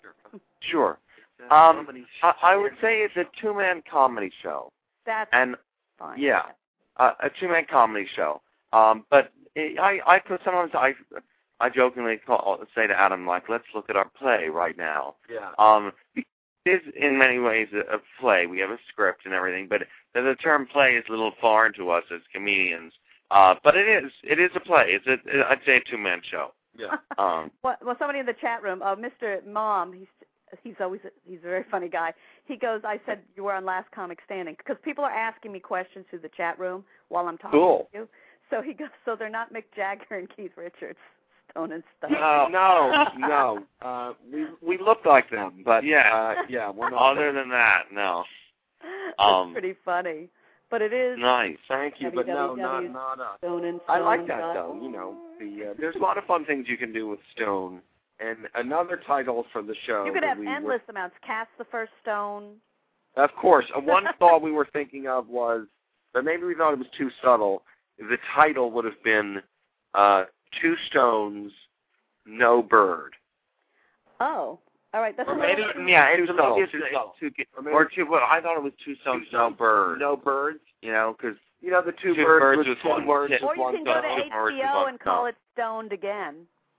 Sure. Um, I, I would say it's a two-man comedy show. That's and fine. Yeah, uh, a two-man comedy show. Um, but it, I, I could sometimes I, I jokingly call, say to Adam, like, let's look at our play right now. Yeah. Um, it is in many ways a, a play. We have a script and everything, but the, the term play is a little foreign to us as comedians. Uh, but it is, it is a play. It's a, I'd say a two-man show. Yeah. Um, well, well, somebody in the chat room, uh, Mister Mom, he's he's always he's a very funny guy. He goes, "I said you were on Last Comic Standing," because people are asking me questions through the chat room while I'm talking cool. to you. So he goes, "So they're not Mick Jagger and Keith Richards, Stone and Stone." No, no, no. Uh, we we look like them, but yeah, uh, yeah, we're not. Other than that, no. That's Um, pretty funny, but it is nice. Thank you, but no, not not us. Stone and I Stone like that dot- though. You know, the uh, there's a lot of fun things you can do with Stone. And another title for the show. You could that have we endless were, amounts. Cast the First Stone. Of course. Uh, one thought we were thinking of was, but maybe we thought it was too subtle. The title would have been uh, Two Stones, No Bird. Oh, all right. That's Or a maybe, little too- yeah, it was Too a subtle, little too too, subtle. too, Or maybe- or two. Well, I thought it was Two Stones, No Bird. No Birds. You know, because You know, the two, Two birds, birds with with two one words tip. with Or you one can go to stone. Two H birds B with O one and call stone. it Stoned Again.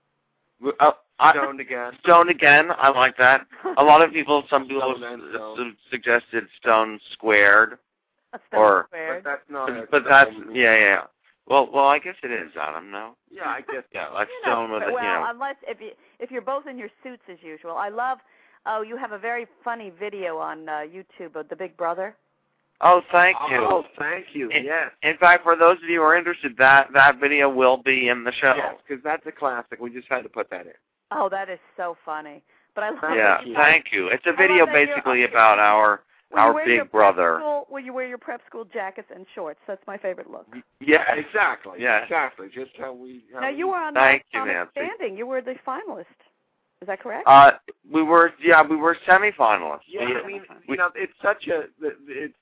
Uh, I, Stoned again. Stone Again, I like that. A lot of people, some people Stone have and s- Stone. suggested Stone Squared. A Stone Or- Squared. But that's not. a- But that's, yeah, yeah. Well, well, I guess it is, Adam, no? Yeah, I guess. Yeah, like You know, Stone with it, well, you know. unless if you if you're both in your suits as usual. I love. Oh, you have a very funny video on uh, YouTube of the Big Brother. Oh, thank you. Oh, thank you. In, yes. in fact, for those of you who are interested, that, that video will be in the show. Yes, because that's a classic. We just had to put that in. Oh, that is so funny. But I love Yeah, that you- thank you. It's a I love video that you're- basically about our Will you our wear your big prep brother. School, will you wear your prep school jackets and shorts? That's my favorite look. Yeah, Exactly. Yeah. Exactly. Just how we. How Now we, you were on Thank Last you, Comic Nancy. Standing. You were the finalist. Is that correct? Uh, we were, yeah, we were semifinalists. Yeah, We- I mean, we- you know, it's such a, it's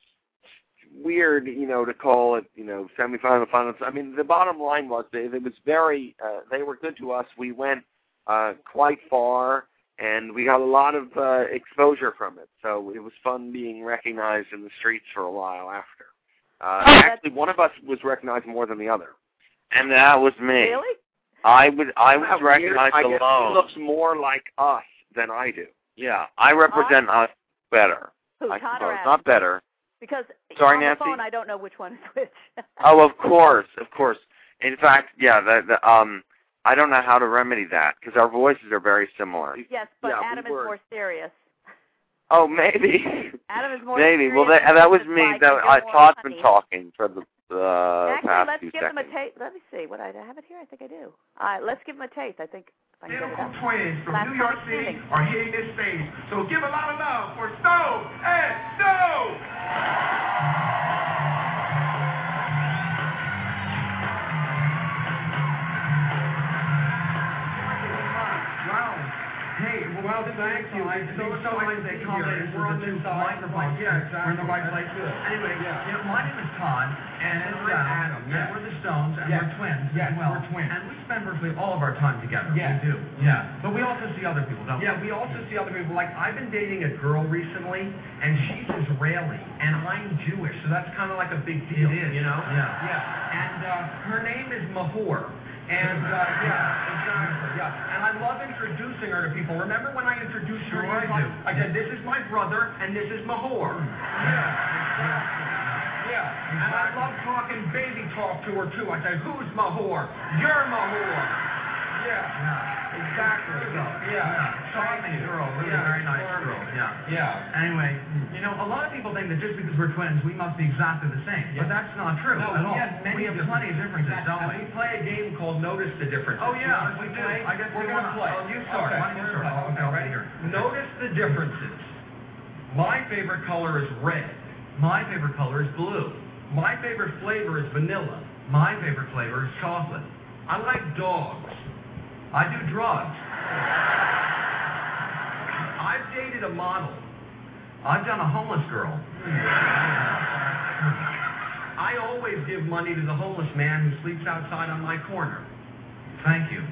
weird, you know, to call it, you know, semifinal, finals. I mean, the bottom line was they, it was very, uh, they were good to us. We went uh, quite far, and we got a lot of uh, exposure from it. So it was fun being recognized in the streets for a while after. Uh, Oh, that's- actually, one of us was recognized more than the other. and that was me. Really? I would, I was How weird. recognized I guess alone. he looks more like us than I do. Yeah, I represent us better. Who, I Todd suppose. or Adam? Not better. Because Sorry, on Nancy? the phone I don't know which one is which. Oh, of course, of course. In fact, yeah, the, the, um, I don't know how to remedy that because our voices are very similar. Yes, but Yeah, we Adam is were. more serious. Oh, maybe. Adam is more Maybe. serious. Well, that, and that was It's me. like That you're I more Todd's funny. been talking for the uh, Actually, past let's few give seconds. them a taste. Let me see. What I, I have it here. I think I do. All right, let's give them a taste. I think if I can get it Beautiful up. twins from Last New York Comic City Standing. are hitting this stage. So give a lot of love for Stone and Stone! Wow. Hey, well, thank you. It's so, so nice to come in. We're on this microphone. Yeah, exactly. We're in the right place. Anyway, Yeah. You know, my name is Todd, and, And I'm I'm Adam. Adam, And yeah. we're the Stones, and Yes. we're twins Yes, as well. we're twins. And we spend virtually all of our time together. Yes. We do. Yeah. But we also see other people, don't we? Yeah, we also see other people. Like, I've been dating a girl recently, and she's Israeli, and I'm Jewish, so that's kind of like a big deal, It is. you know? Yeah. Yeah. And uh, her name is Mahor. And, uh, yeah, exactly, yeah. And I love introducing her to people. Remember when I introduced her? Sure to you? I do. I said, this is my brother, and this is Mahor. Yeah, exactly. Yeah, and I love talking baby talk to her, too. I said, who's Mahor? You're Mahor. Yeah, Yeah. exactly. So, Yeah. Charming girl, really Yeah, very nice charming. girl. Yeah. Yeah. Anyway, you know, a lot of people think that just because we're twins, we must be exactly the same. Yeah. But that's not true No, at we all. have many we have differences. plenty of differences, don't And we? we play a game called Notice the Differences. Oh, yeah, You we wanna do. play? I guess We're we going to wanna- play. oh, you start. Okay. Why don't you start? Okay, Okay, I'll ready? be here. Notice the differences. My favorite color is red. My favorite color is blue. My favorite flavor is vanilla. My favorite flavor is chocolate. I like dogs. I do drugs. I've dated a model. I've done a homeless girl. I always give money to the homeless man who sleeps outside on my corner. Thank you.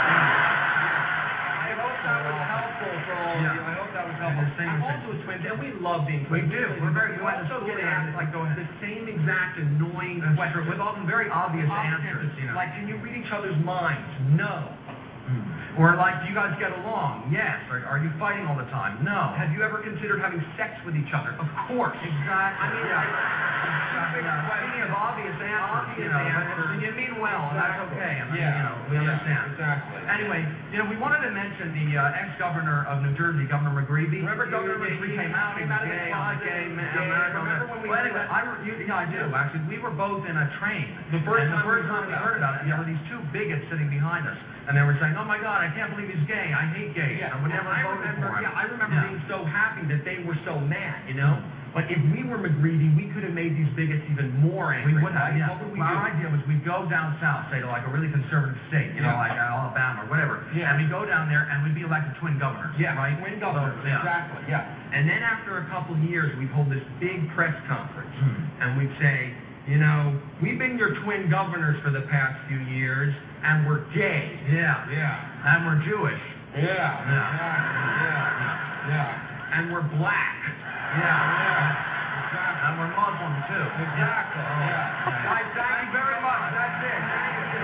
I hope that was helpful for all of you. I hope that was helpful. I'm also twins, and we love being twins. We do. We're very. We also get asked like the same exact annoying questions with often very obvious answers. Like, can you read each other's minds? No. Or like, do you guys get along? Yes. Are, are you fighting all the time? No. Have you ever considered having sex with each other? Of course. Exactly. I mean, yeah. Speaking of obvious answers, obvious you know, answers. And you mean well, and that's okay. I mean, yeah. You know, we yeah, understand. Exactly. Anyway, you know, we wanted to mention the uh, ex-governor of New Jersey, Governor McGreevey. Remember Governor McGreevey came out, came out of the closet, gay, man. Remember when we? Well, anyway, I, you, yeah, I do actually. We were both in a train. The first time, the first time we heard about it, there were these two bigots sitting behind us. And they were saying, "Oh my God, I can't believe he's gay. I hate gays. Yeah. I would never vote for him." Yeah, I remember yeah. being so happy that they were so mad, you know. But if we were McGreevey, we could have made these bigots even more angry. We would have. Yeah. What would we well, do? Our idea was we'd go down south, say to like a really conservative state, you yeah. know, like uh, Alabama or whatever, yeah. and we'd go down there and we'd be elected twin governors. Yeah, right. Twin governors. So, yeah. Exactly. Yeah. And then after a couple of years, we'd hold this big press conference, hmm. and we'd say, you know, we've been your twin governors for the past few years, and we're gay. Yeah. Yeah. And we're Jewish. Yeah. Yeah. Yeah. Yeah. yeah. And we're black. Yeah. Yeah. Exactly. And we're Muslim, too. Exactly. Oh. Yeah. Right, thank you very much. That's it. Thank you.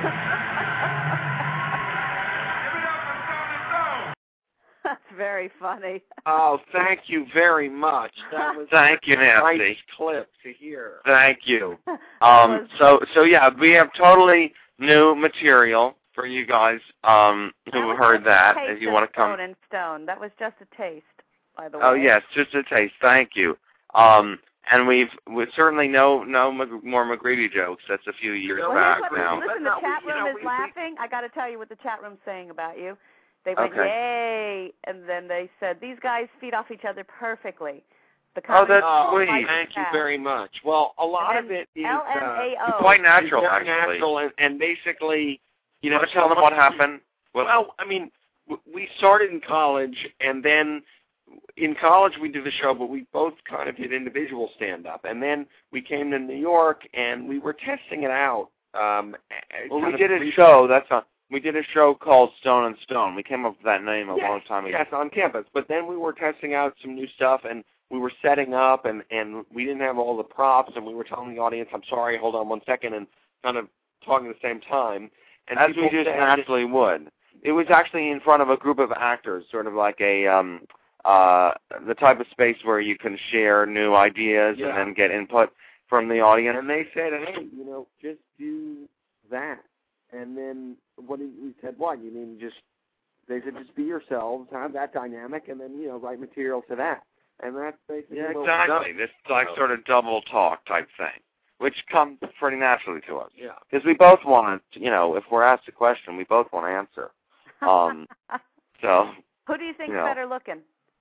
Give it up for Stone and Stone. That's very funny. Oh, thank you very much. That was thank you, Nancy. Nice clip to hear. Thank you. Um, so, so yeah, we have totally new material for you guys um, who heard that. If you want to come. Stone and Stone. That was just a taste, by the way. Oh yes, just a taste. Thank you. Um, and we've with certainly no no more McGreevey jokes. That's a few years well, back what, now. Listen, the chat room you know, is we, laughing. We, I got to tell you what the chat room's saying about you. They went okay. yay, and then they said these guys feed off each other perfectly. The oh, that's oh, sweet. Thank you very much. Well, a lot of it is L M A O. Uh, quite natural, very actually. natural, and, and basically, you know, tell them what happened. Well, well, I mean, we started in college, and then in college we did the show, but we both kind of did individual stand-up, and then we came to New York, and we were testing it out. Um, well, we did a briefly. show. That's a. We did a show called Stone and Stone. We came up with that name a yes, long time ago. Yes, on campus. But then we were testing out some new stuff, and we were setting up, and, and we didn't have all the props, and we were telling the audience, I'm sorry, hold on one second, and kind of talking at the same time. And as we just naturally would. It was actually in front of a group of actors, sort of like a um, uh, the type of space where you can share new ideas yeah. and then get input from the audience. And they said, hey, you know, just do that. And then what we said, what? You mean just, they said just be yourselves, have that dynamic, and then, you know, write material to that. And that's basically yeah, what exactly. This like sort of double talk type thing, which comes pretty naturally to us. Yeah. Because we both want to, you know, if we're asked a question, we both want to answer. Um, so. Who do you think's you know. better looking?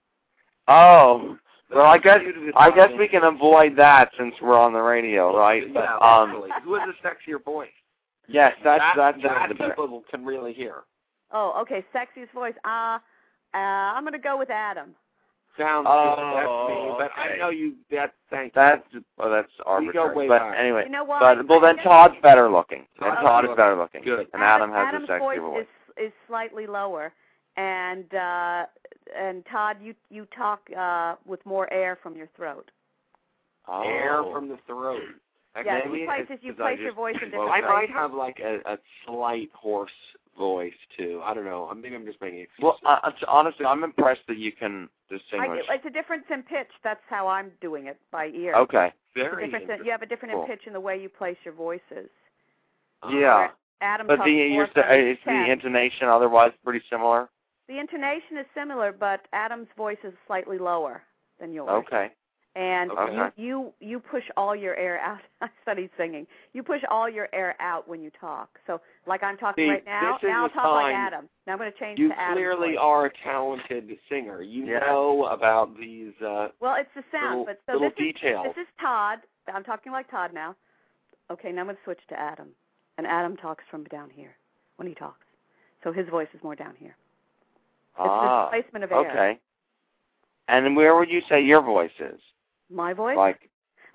Oh. Well, I guess I guess we can avoid that since we're on the radio, right? Yeah, um, Who has a sexier voice? Yes, that's that, that's that the people can really hear. Oh, okay, sexiest voice. Uh, uh I'm gonna go with Adam. Sounds oh, good. That's me, but okay. I know you. That thank that's you. well, that's arbitrary. We go way but back. anyway, you know what? but well, then Todd's better looking. And okay. Todd is better looking. Good. And Adam, Adam has Adam's a sexier voice. voice. Is, is slightly lower, and uh, and Todd, you you talk uh, with more air from your throat. Oh. Air from the throat. Yeah, Maybe you place, you place your voice in different I places. might have like a, a slight hoarse voice too. I don't know. Maybe I'm just making excuses. Well, uh, honestly, I'm impressed that you can distinguish. I, it's a difference in pitch. That's how I'm doing it, by ear. Okay. Very in, you have a different cool. in pitch in the way you place your voices. Yeah. Adam but talks the more is the, the intonation otherwise pretty similar? The intonation is similar, but Adam's voice is slightly lower than yours. Okay. And okay. you, you you push all your air out. I studied singing. You push all your air out when you talk. So, like I'm talking See, right now, now I'll talk like Adam. Now I'm going to change you to Adam. You clearly voice. are a talented singer. You yeah. know about these uh, Well, it's the sound. little, but so little this details. Is, this is Todd. I'm talking like Todd now. Okay, now I'm going to switch to Adam. And Adam talks from down here when he talks. So his voice is more down here. It's ah, the placement of air. Okay. And where would you say your voice is? My voice? Like,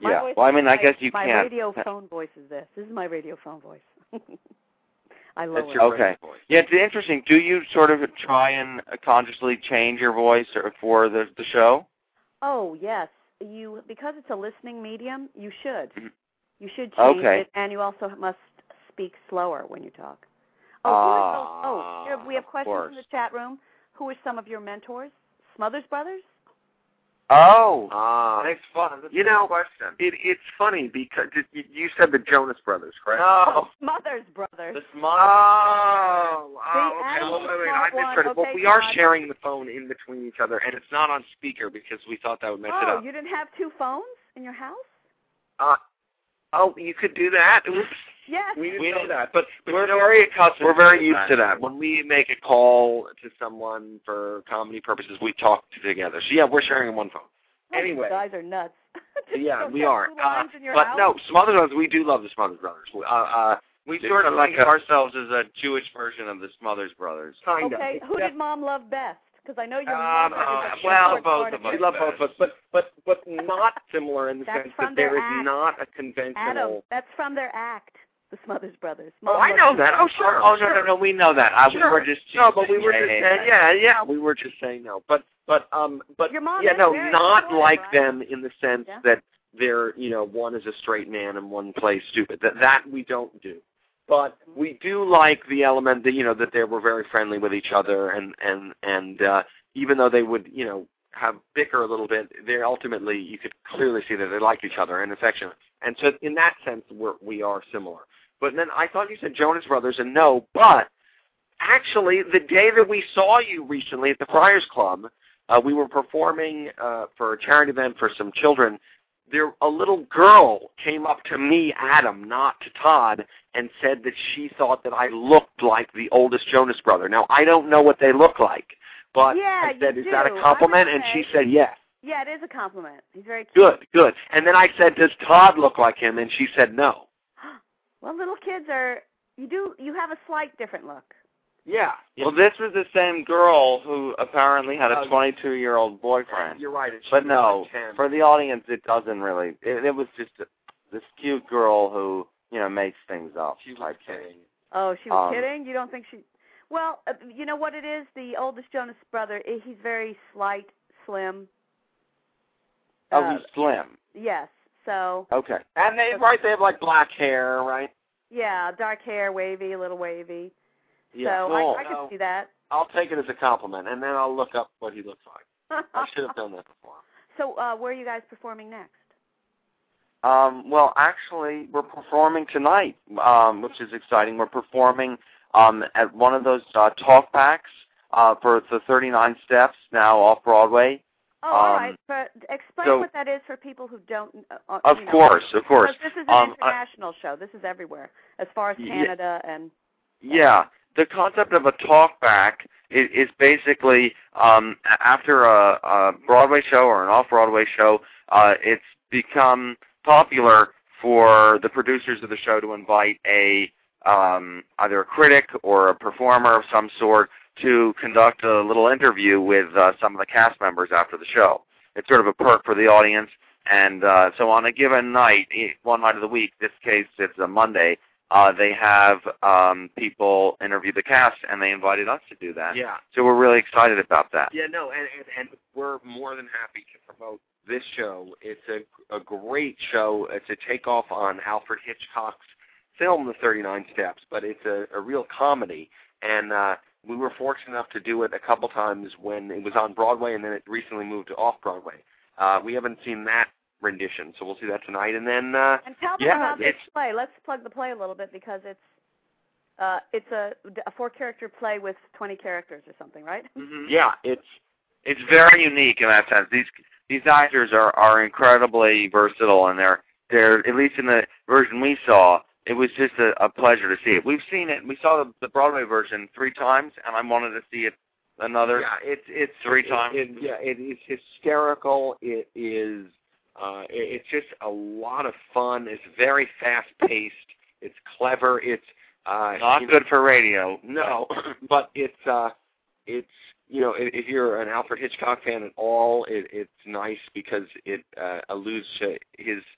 My yeah. voice Well, I mean, my, I guess you my can't. My radio phone voice is this. This is my radio phone voice. I lower That's your Okay. radio voice. Yeah, it's interesting. Do you sort of try and consciously change your voice or, for the the show? Oh, yes. You because it's a listening medium, you should. Mm-hmm. You should change Okay. it, and you also must speak slower when you talk. Oh, Ah, who is, oh, oh, here, we have of questions course. in the chat room. Who are some of your mentors? Smothers Brothers? Oh, Ah, thanks, fun. That's you a good know, question. it, it's funny because you, you said the Jonas Brothers, correct? No, Smothers Brothers. the small. Oh, The oh okay. animal Well, wait, wait, smart I misheard one. it. Well, Okay, we are Todd. sharing the phone in between each other, and it's not on speaker because we thought that would mess it Oh, up. you didn't have two phones in your house? Uh, oh, you could do that. Yes. We didn't We know didn't- that, but, but We're you know, very accustomed. we're very to used to that. When we make a call to someone for comedy purposes, we talk together. So yeah, we're sharing one phone. Oh, Anyway. You guys are nuts. Yeah, Don't we you have are. two Uh, lines in your but house? no, Smothers Brothers, we do love the Smothers Brothers. Uh, uh, We It's sort of like think a- of ourselves as a Jewish version of the Smothers Brothers. kind Okay, of. who Yeah. did Mom love best? Because I know your Um, mother uh, is a well, short both part of your- us. We love both of us, but but but not similar in the That's sense from that there their is act. not a conventional. Adam, that's from their act, the Smothers Brothers. Oh, Mom I loves know you that. best. Oh, sure. Oh, no, no, no, we know that. Uh, Sure. We were just No, but we were yeah, just yeah, saying, yeah, yeah, we were just saying no. But but um but Your mom yeah, is no, very not supportive, like right? them in the sense Yeah. that they're, you know, one is a straight man and one plays stupid. That that we don't do. But we do like the element that, you know, that they were very friendly with each other, and and and uh, even though they would, you know, have bicker a little bit, they ultimately, you could clearly see that they like each other and affectionate. And so in that sense, we're, we are similar. But then I thought you said Jonas Brothers, and no, but actually the day that we saw you recently at the Friars Club, uh, we were performing uh, for a charity event for some children. There, a little girl came up to me, Adam, not to Todd, and said that she thought that I looked like the oldest Jonas brother. Now, I don't know what they look like, but Yeah, I said, you is that do. a I compliment? would And she say- said, yes. Yeah, it is a compliment. He's very cute. Good, good. And then I said, does Todd look like him? And she said, no. Well, little kids are, you do, you have a slight different look. Yeah. Well, this was the same girl who apparently had Uh, a twenty-two-year-old boyfriend. You're right. and she But was no, like ten. for the audience, it doesn't really. It, it was just a, this cute girl who, you know, makes things up. She was type thing. kidding. Oh, she was Um, kidding? You don't think she... Well, uh, you know what it is? The oldest Jonas brother, eh, he's very slight, slim. Oh, Uh, he's slim. Yes, so, Okay. And they, right, they have like black hair, right? yeah, dark hair, wavy, a little wavy. Yeah. So cool. I, I can No. see that. I'll take it as a compliment, and then I'll look up what he looks like. I should have done that before. So uh, where are you guys performing next? Um, well, actually, we're performing tonight, um, which is exciting. We're performing um, at one of those uh, talk backs uh, for the thirty-nine Steps, now off Broadway. Oh, all Um, right. But explain so- what that is for people who don't. Uh, uh, Of you know, course, of course. Because this is an Um, I- international show. This is everywhere, as far as Yeah. Canada and. Yeah, the concept of a talkback is, is basically um, a- after a, a Broadway show or an off-Broadway show, uh, it's become popular for the producers of the show to invite a um, either a critic or a performer of some sort to conduct a little interview with uh, some of the cast members after the show. It's sort of a perk for the audience, and uh, so on a given night, e- one night of the week, this case it's a Monday, Uh, they have um, people interview the cast, and they invited us to do that. Yeah. So we're really excited about that. Yeah, no, and, and, and we're more than happy to promote this show. It's a, a great show. It's a takeoff on Alfred Hitchcock's film, The thirty-nine Steps, but it's a, a real comedy. And uh, we were fortunate enough to do it a couple times when it was on Broadway, and then it recently moved to off-Broadway. Uh, we haven't seen that rendition, so we'll see that tonight. And then, uh, And tell them yeah, about this it's, play. Let's plug the play a little bit because it's uh, it's a, a four-character play with twenty characters or something, right? Mm-hmm. yeah, it's It's very unique in that sense. These these actors are, are incredibly versatile, and they're they're at least in the version we saw, it was just a, a pleasure to see it. We've seen it. We saw the, the Broadway version three times, and I wanted to see it another yeah, it's it's three it, times. It, yeah, it is hysterical. It is. Uh, it, it's just a lot of fun. It's very fast-paced. It's clever. It's uh, Not you good for radio. know, no, but it's uh, it's you know, if, if you're an Alfred Hitchcock fan at all, it, it's nice because it uh, alludes to his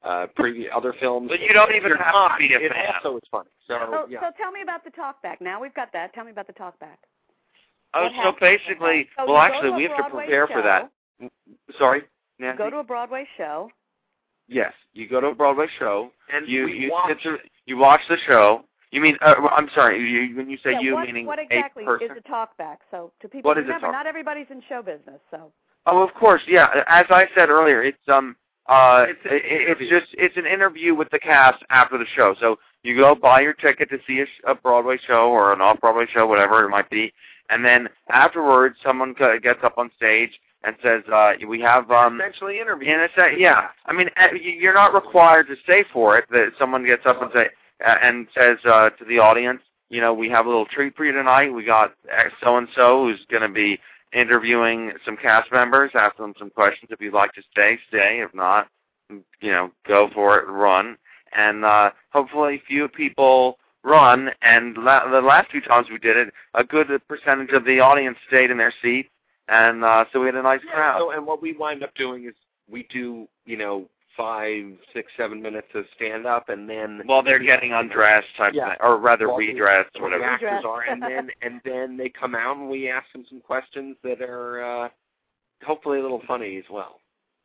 uh, previous other films. But you don't even You're have not, to be a it fan. also is funny. So, So, yeah. so tell me about the talkback. Now we've got that. Tell me about the talkback. Oh, What so happens basically, So well, you actually, go to we a have to Broadway prepare show. for that. Sorry, Nancy? Go to a Broadway show. Yes, you go to a Broadway show. And you we you watch sit through, you watch the show. You mean? Uh, I'm sorry. You, when you say yeah, you, what, meaning what exactly a person? is a talkback? So to people, What is a remember, talk- not everybody's in show business. So Oh, of course, yeah. As I said earlier, it's um uh It's it, an it's just it's an interview with the cast after the show. So you go buy your ticket to see a, sh- a Broadway show or an off-Broadway show, whatever it might be, and then afterwards, someone c- gets up on stage and says, uh, "We have um." Essentially interviews. In a se- yeah, I mean, uh, y- you're not required to stay for it. That someone gets up and say uh, and says uh, to the audience, you know, we have a little treat for you tonight. We got so and so who's going to be interviewing some cast members. Ask them some questions. If you'd like to stay, stay. If not, you know, go for it, run. And uh, hopefully, few people run. And la- the last few times we did it, a good percentage of the audience stayed in their seat. And uh, so we had a nice Yeah, crowd. so, and what we wind up doing is we do, you know, five, six, seven minutes of stand up, and then Well, they're getting undressed type Yeah. thing, or rather Well, redressed, the whatever. actors Redressed. are, and then and then they come out and we ask them some questions that are uh, hopefully a little funny as well.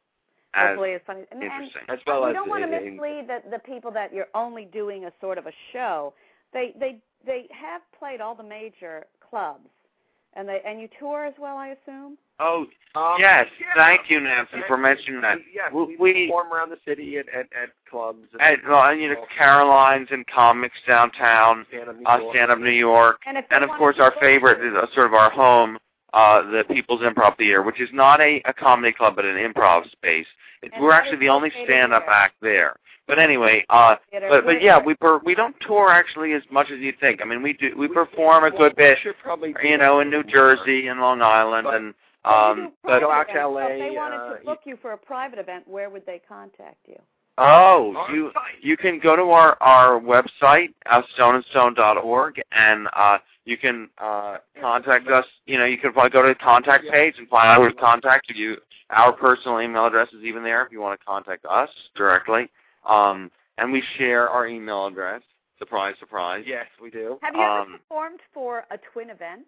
As hopefully it's funny. And, and interesting. As well we as don't want to uh, mislead the, the people that you're only doing a sort of a show. They they they have played all the major clubs, and they and you tour as well, I assume. Oh, Um, yes. yeah. Thank you, Nancy, for mentioning that. We, yes, We- we, we- perform around the city at, at, at clubs. And At, well, you know, Caroline's and Comics downtown, Stand Up New uh, York. Stand Up New York, And if they and of wanted course to our book favorite you- is uh, sort of our home, uh, the People's Improv Theater, which is not a, a comedy club but an improv space. It, And we're that actually is the only located stand-up where? act there. But anyway, uh, Theater. but Where- but yeah, where- we per, we don't tour actually as much as you think. I mean, we do we perform a good bit, We should probably do you know, in New more. Jersey and Long Island, But- and So you um, do but private Go out to events. L A, So if they wanted uh, to book you for a private event, where would they contact you? oh, Our you site. you can go to our our website, uh, stone and stone dot org, and uh, you can uh, contact us. You know, you can probably go to the contact page and find out who to contact you. Our personal email address is even there if you want to contact us directly. Um, and we share our email address. Surprise, surprise. Yes, we do. Have you ever Um, performed for a twin event?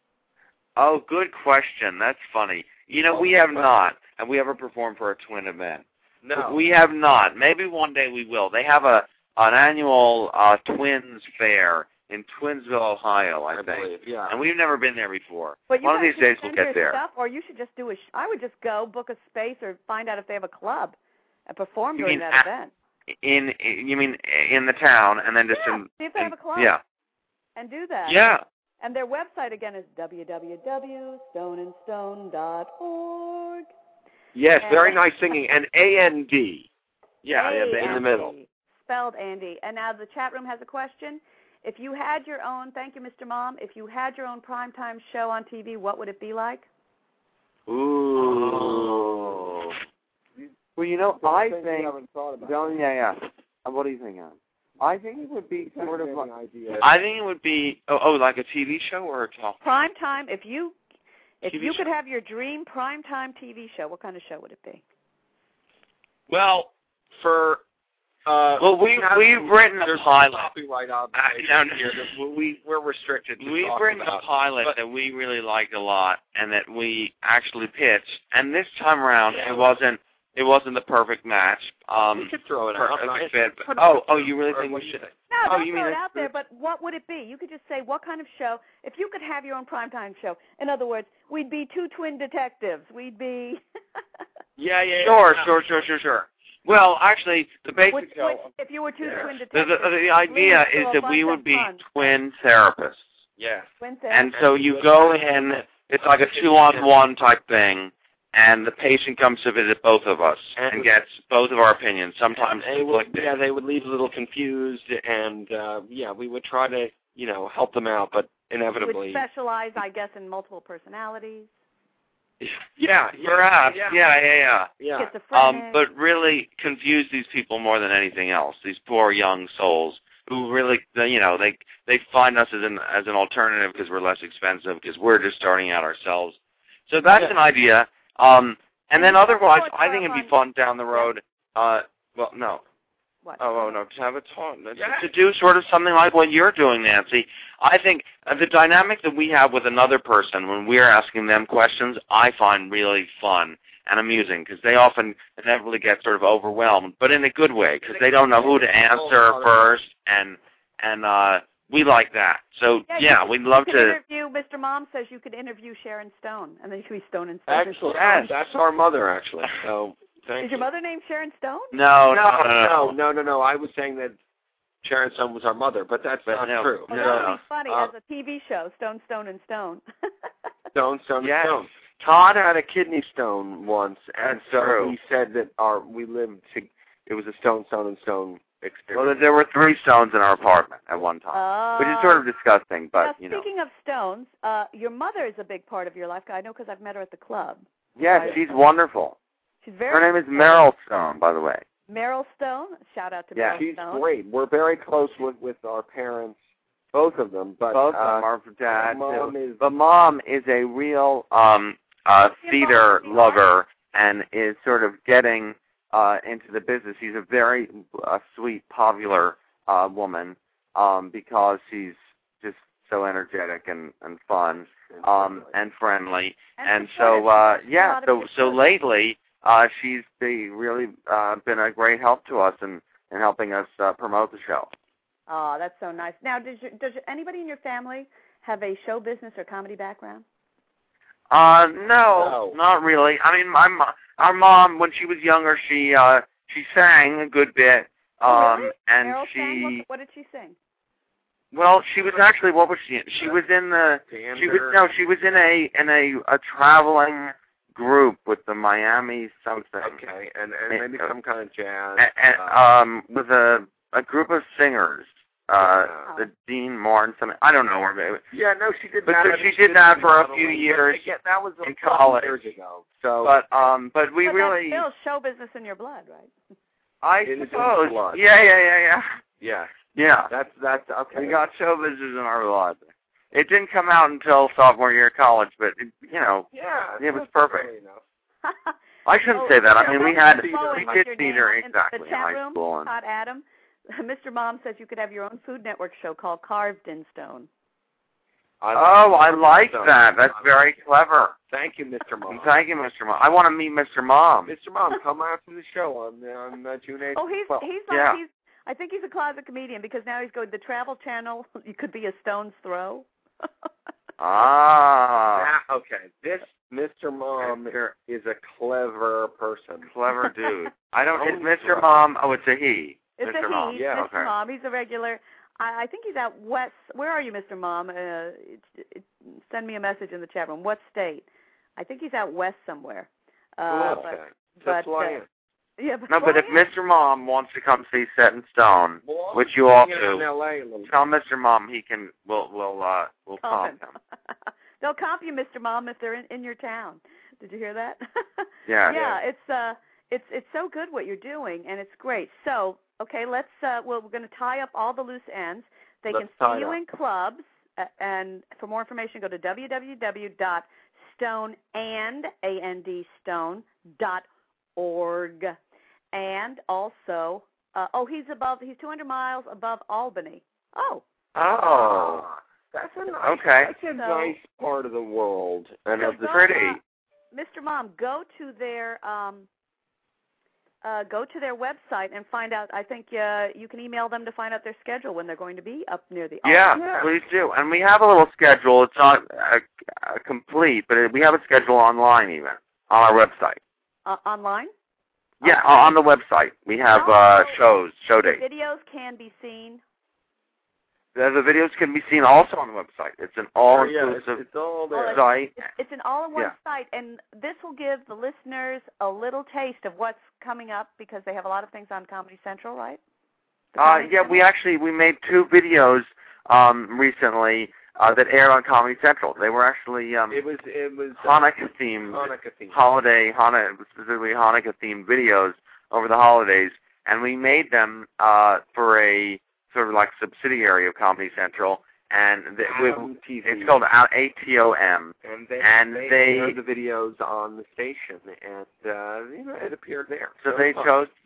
Oh, good question. That's funny. You know, we have not. Have we ever performed for a twin event? No. We have not. Maybe one day we will. They have a an annual uh, Twins Fair in Twinsville, Ohio, I, I think. believe, yeah. And we've never been there before. But you One of guys these should days we'll send get your there. Stuff, or you should just do a. Sh- I would just go book a space or find out if they have a club and perform You during mean that at- event. In, in you mean in the town, and then just Yeah, in, see if they in have a club. yeah, And do that. yeah. And their website again is w w w dot stone and stone dot org. Yes, And- very nice singing. And A N D. Yeah, A yeah, in the N D, middle. Spelled Andy. And now the chat room has a question. If you had your own, thank you, Mister Mom. If you had your own primetime show on T V, what would it be like? Ooh. Well, you know, I think. Well, yeah, yeah. Uh, What do you think, Adam? I think it would be sort of like. I think it would be oh, oh, like a T V show or a talk. Primetime. If you, if T V you show. could have your dream primetime T V show, what kind of show would it be? Well, for uh, Well, we we've written a there's pilot. copyright Uh, obligations no, no. here that we we're restricted to We've talk written a about. pilot But- that we really liked a lot, and that we actually pitched. And this time around, it wasn't it wasn't the perfect match. Um, we could throw it out. perfect I mean, fit. put it- Oh, oh, you really or think what we do you should? think? No, Oh, don't you throw mean it it's- out there, but what would it be? You could just say, what kind of show? If you could have your own primetime show, in other words, we'd be two twin detectives. We'd be... Yeah, yeah, yeah. Sure, No. sure, sure, sure, sure. Well, actually, the basic which, show. which, if you were two Yeah. twin The, detectives, the, the idea leads to is a that bunch we of would be fun. twin therapists. Yeah. Twin And therapists. so you go in, it's like a two-on-one type thing, and the patient comes to visit both of us and, And- gets both of our opinions, sometimes They would, conflicting. yeah, they would leave a little confused, and uh, yeah, we would try to, you know, help them out, but you would inevitably, specialize, I guess, in multiple personalities. yeah, yeah, Perhaps, yeah, yeah, yeah, yeah. yeah. Schizophrenic. Um, but really confuse these people more than anything else. These poor young souls who really, they- you know, they they find us as an as an alternative because we're less expensive because we're just starting out ourselves. So that's Yeah. an idea. Um, and then And you otherwise, also I think it'd be are fun down the road uh, Well, no. What? Oh, oh, no, to have a talk. Yeah. To do sort of something like what you're doing, Nancy. I think uh, the dynamic that we have with another person when we're asking them questions, I find really fun and amusing because they often inevitably get sort of overwhelmed, but in a good way because they don't know who to answer first, and and uh, we like that. So, yeah, yeah, you we'd could, love you to. could interview, Mister Mom says you could interview Sharon Stone, and then you could be Stone and Stone. Actually, yes. That's our mother, actually. So, thank Is your you. mother named Sharon Stone? No, No, no, no, no, no, no, no. I was saying that Sharon Stone was our mother, but that's But not no. true. Oh, No, that would no. be funny Uh, as a T V show, Stone, Stone, and Stone. Stone, Stone, Yes. Stone. Todd had a kidney stone once, and That's so true. he said that our we lived. To, it was a Stone, Stone, and Stone experience. Well, there were three stones in our apartment at one time, Oh. which is sort of disgusting, but, now, you know. speaking of stones, uh, your mother is a big part of your life. I know because I've met her at the club. Yes, she's wonderful. She's very. Her name is Meryl Stone, by the way. Meryl Stone. Shout out to Yeah. Meryl She's Stone. great. We're very close with, with our parents, both of them. But Both uh, of them are dad. Mom too. is But Mom is a real um, uh, Is she theater involved in the lover and is sort of getting uh, into the business. She's a very uh, sweet, popular uh, woman um, because she's just so energetic and, and fun um, and friendly. And And supportive. so, uh, She does a yeah, lot of so good so work. lately uh, she's be really uh, been a great help to us in, in helping us uh, promote the show. Oh, that's so nice. Now, does your, does your, anybody in your family have a show business or comedy background? Uh, no, No. not really. I mean, my mo- our mom, when she was younger, she uh, she sang a good bit, um, oh, really? and Meryl she, sang? What, what did she sing? well, she was actually, what was she in? She was in the, she was no, she was in a in a a traveling group with the Miami something. okay, and, and maybe Uh, some kind of jazz. And, and uh, um, with a a group of singers. Uh, Yeah. the Dean Martin, something I don't know, or maybe. yeah, no, she did But that. so I she mean, did that for a modeling, few but years again, that was a in couple college. years ago. So, But um, but we But really. that's still show business in your blood, right? I It is in suppose. blood. Yeah, yeah, yeah, yeah. yeah, Yeah. that's that's okay. We got show business in our blood. It didn't come out until sophomore year of college, but it, you know, yeah, it was that's perfect. fair enough. I shouldn't Oh, say that. I so mean, we that's had Bo, we what's did your theater name? In exactly the in chat high room, school. And, Todd Adam, Mister Mom says you could have your own Food Network show called Carved in Stone. I oh, I like so. that. That's very clever. Thank you, Mister Mom. Thank you, Mister Mom. I want to meet Mister Mom. Mister Mom, come out to the show on on uh, June eighth. Oh, he's Well, he's like yeah. he's. I think he's a closet comedian because now he's going the Travel Channel. You could be a stone's throw. Ah, that- okay, this Mister Mom Mister is a clever person. clever dude. I don't. Is Oh, Mister right. Mom? Oh, it's a he. It's Mister a he, Mom. yeah, Mister okay. Mom. He's a regular. I, I think he's out west. Where are you, Mister Mom? Uh, it, it, send me a message in the chat room. What state? I think he's out west somewhere. Uh, okay, but, so but fly uh, in. yeah, but No, but if fly in. Mister Mom wants to come see Set in Stone, Well, I'm which you all hanging do, in L A a little tell Mister Mom he can. We'll we'll uh we'll Comp comp him. him. They'll comp you, Mister Mom, if they're in, in your town. Did you hear that? Yeah. yeah, it's uh, it's it's so good what you're doing, and it's great. So, okay, let's. Uh, well, we're going to tie up all the loose ends. They Let's can tie see it you up. in clubs, uh, and for more information, go to w w w dot stone and a n d stone dot org, and also, uh, oh, he's above. He's two hundred miles above Albany. Oh. Oh. That's a nice, Okay. That's a So- nice part of the world, and So of the go, pretty. uh, Mister Mom, go to their um, uh, go to their website and find out. I think uh, you can email them to find out their schedule when they're going to be up near the. Yeah, Yeah. please do. And we have a little schedule. It's not uh, uh, complete, but it, we have a schedule online even on our website. Uh, online. Yeah, Okay. on the website we have uh, shows, show The dates. videos can be seen. The, the videos can be seen also on the website. It's an all-inclusive yeah, it's, it's all there. Oh, site. It's, it's an all-in-one Yeah. site, and this will give the listeners a little taste of what's coming up because they have a lot of things on Comedy Central, right? The Uh, Comedy yeah, Central? we actually we made two videos um, recently uh, that aired on Comedy Central. They were actually um, It was it was Hanukkah themed, Hanukkah theme. holiday, Hanukkah, specifically Hanukkah themed videos over the holidays, and we made them uh, for a sort of like subsidiary of Comedy Central, and the, Atom we, T V. it's called A T O M. And they and they, they- aired the videos on the station, and uh, you know, it appeared there. So It they was fun. chose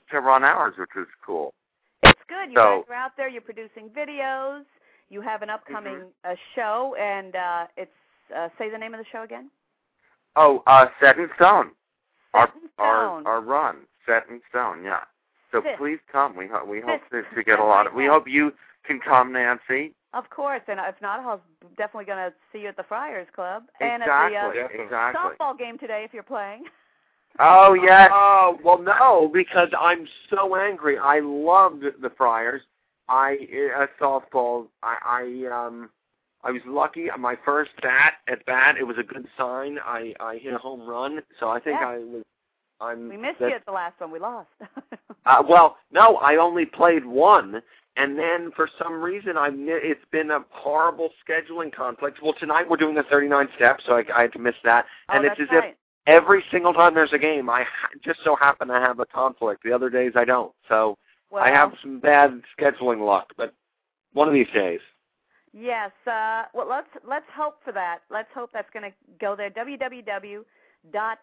to run ours, which was cool. It's good. You so, guys are out there. You're producing videos. You have an upcoming mm-hmm. uh, show, and uh, it's uh, say the name of the show again. Oh, uh, Set in Stone. Set our, in our Stone. our run, Set in Stone. Yeah. So Fifth. please come. We ho- we hope to, Fifth. to get a lot of. We hope you can come, Nancy. Of course, and if not, I'll definitely going to see you at the Friars Club and exactly. at the uh, exactly. softball game today if you're playing. Oh, yes. Oh, well, no, because I'm so angry. I loved the Friars. I uh, softball. I, I um I was lucky. My first bat at bat, it was a good sign. I, I hit a home run, so I think yes. I was. I'm. We missed that, you at the last one. We lost. uh, well, no, I only played one, and then for some reason I it's been a horrible scheduling conflict. Well, tonight we're doing the thirty-nine steps, so I, I had to miss that, oh, and that's it's as right. if. Every single time there's a game, I ha- just so happen to have a conflict. The other days I don't. So well, I have some bad scheduling luck, but one of these days. Yes. Uh, well, let's let's hope for that. Let's hope that's going to go there. www dot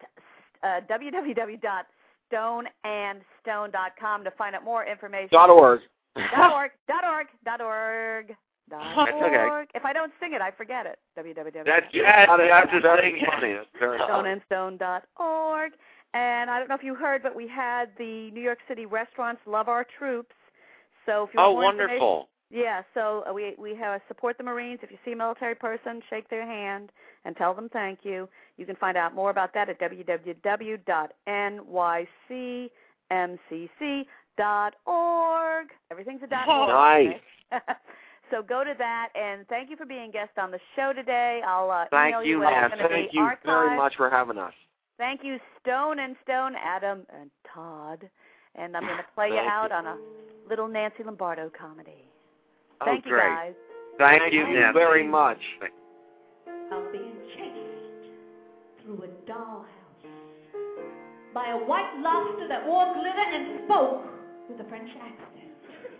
stone and stone dot com to find out more information. Dot org. Dot org. Dot org. Dot org. That's okay. If I don't sing it, I forget it. www. That's yes, that's just funny. stone and stone dot org. And I don't know if you heard, but we had the New York City restaurants love our troops. So if you oh, want more wonderful. Yeah, so uh, we we have support the Marines. If you see a military person, shake their hand and tell them thank you. You can find out more about that at www dot n y c m c c dot org. Everything's a dot org. Nice. Okay? So go to that, and thank you for being a guest on the show today. I'll uh, thank email you, you what's Ann. going to Thank be you archived. very much for having us. Thank you, Stone and Stone, Adam and Todd. And I'm going to play you Thank out you. on a little Nancy Lombardo comedy. Oh, Thank you, great. guys. Thank, Thank you, you Nancy. very much. Of being chased through a dollhouse by a white lobster that wore glitter and spoke with a French accent.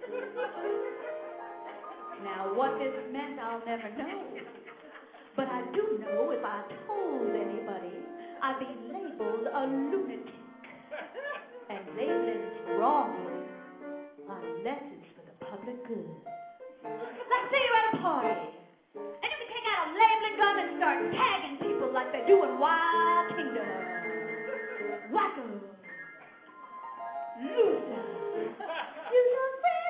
Now, what this meant, I'll never know. But I do know if I told anybody, I'd be labeled a lunatic. And labeling's wrong unless it's for the public good. Like say you're at a party, and you can take out a labeling gun and start tagging people like they do in Wild Kingdom. Wacko. Loser. You so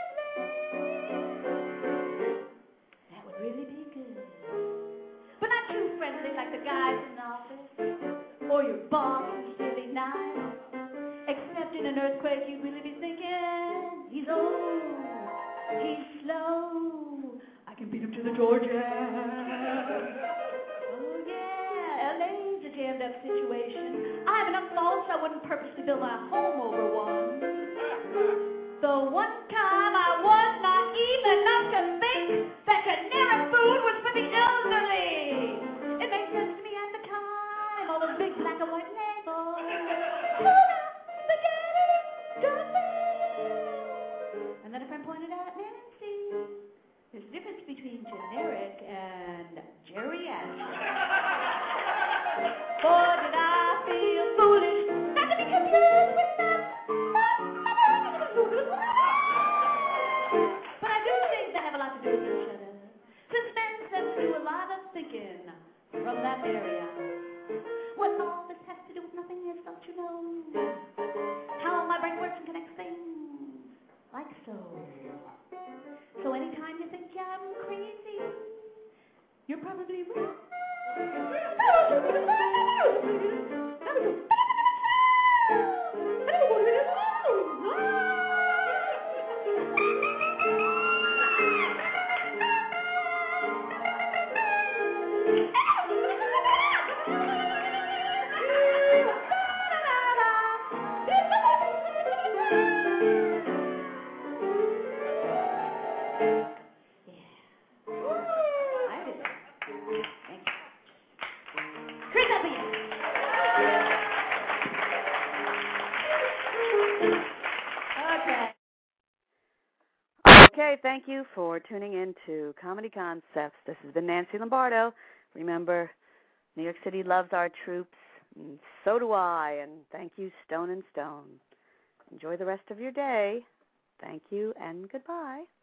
friendly. That would really be good. But not too friendly like the guys in the office. Or your boss who's really nice. Except in an earthquake you'd really be thinking, he's old, he's slow, I can beat him to the Georgia. Oh yeah, L A's a jammed up situation. I have enough faults I wouldn't purposely build my home over one. The one time I was naive enough to think that Canara food was for the elderly. It made sense to me at the time, all those big black and white labels. And then a friend pointed out, Nancy, there's a difference between generic and geriatric. Boy, did I feel foolish not to be confused with them. But I do think they have a lot to do with each other. Since men said to do a lot of thinking from that area. What all this has to do with nothing is, don't you know? How my brain works and connects things like so. So anytime you think I'm crazy, you're probably right. Okay, thank you for tuning in to Comedy Concepts. This has been Nancy Lombardo. Remember, New York City loves our troops, and so do I, and thank you, Stone and Stone. Enjoy the rest of your day. Thank you and goodbye.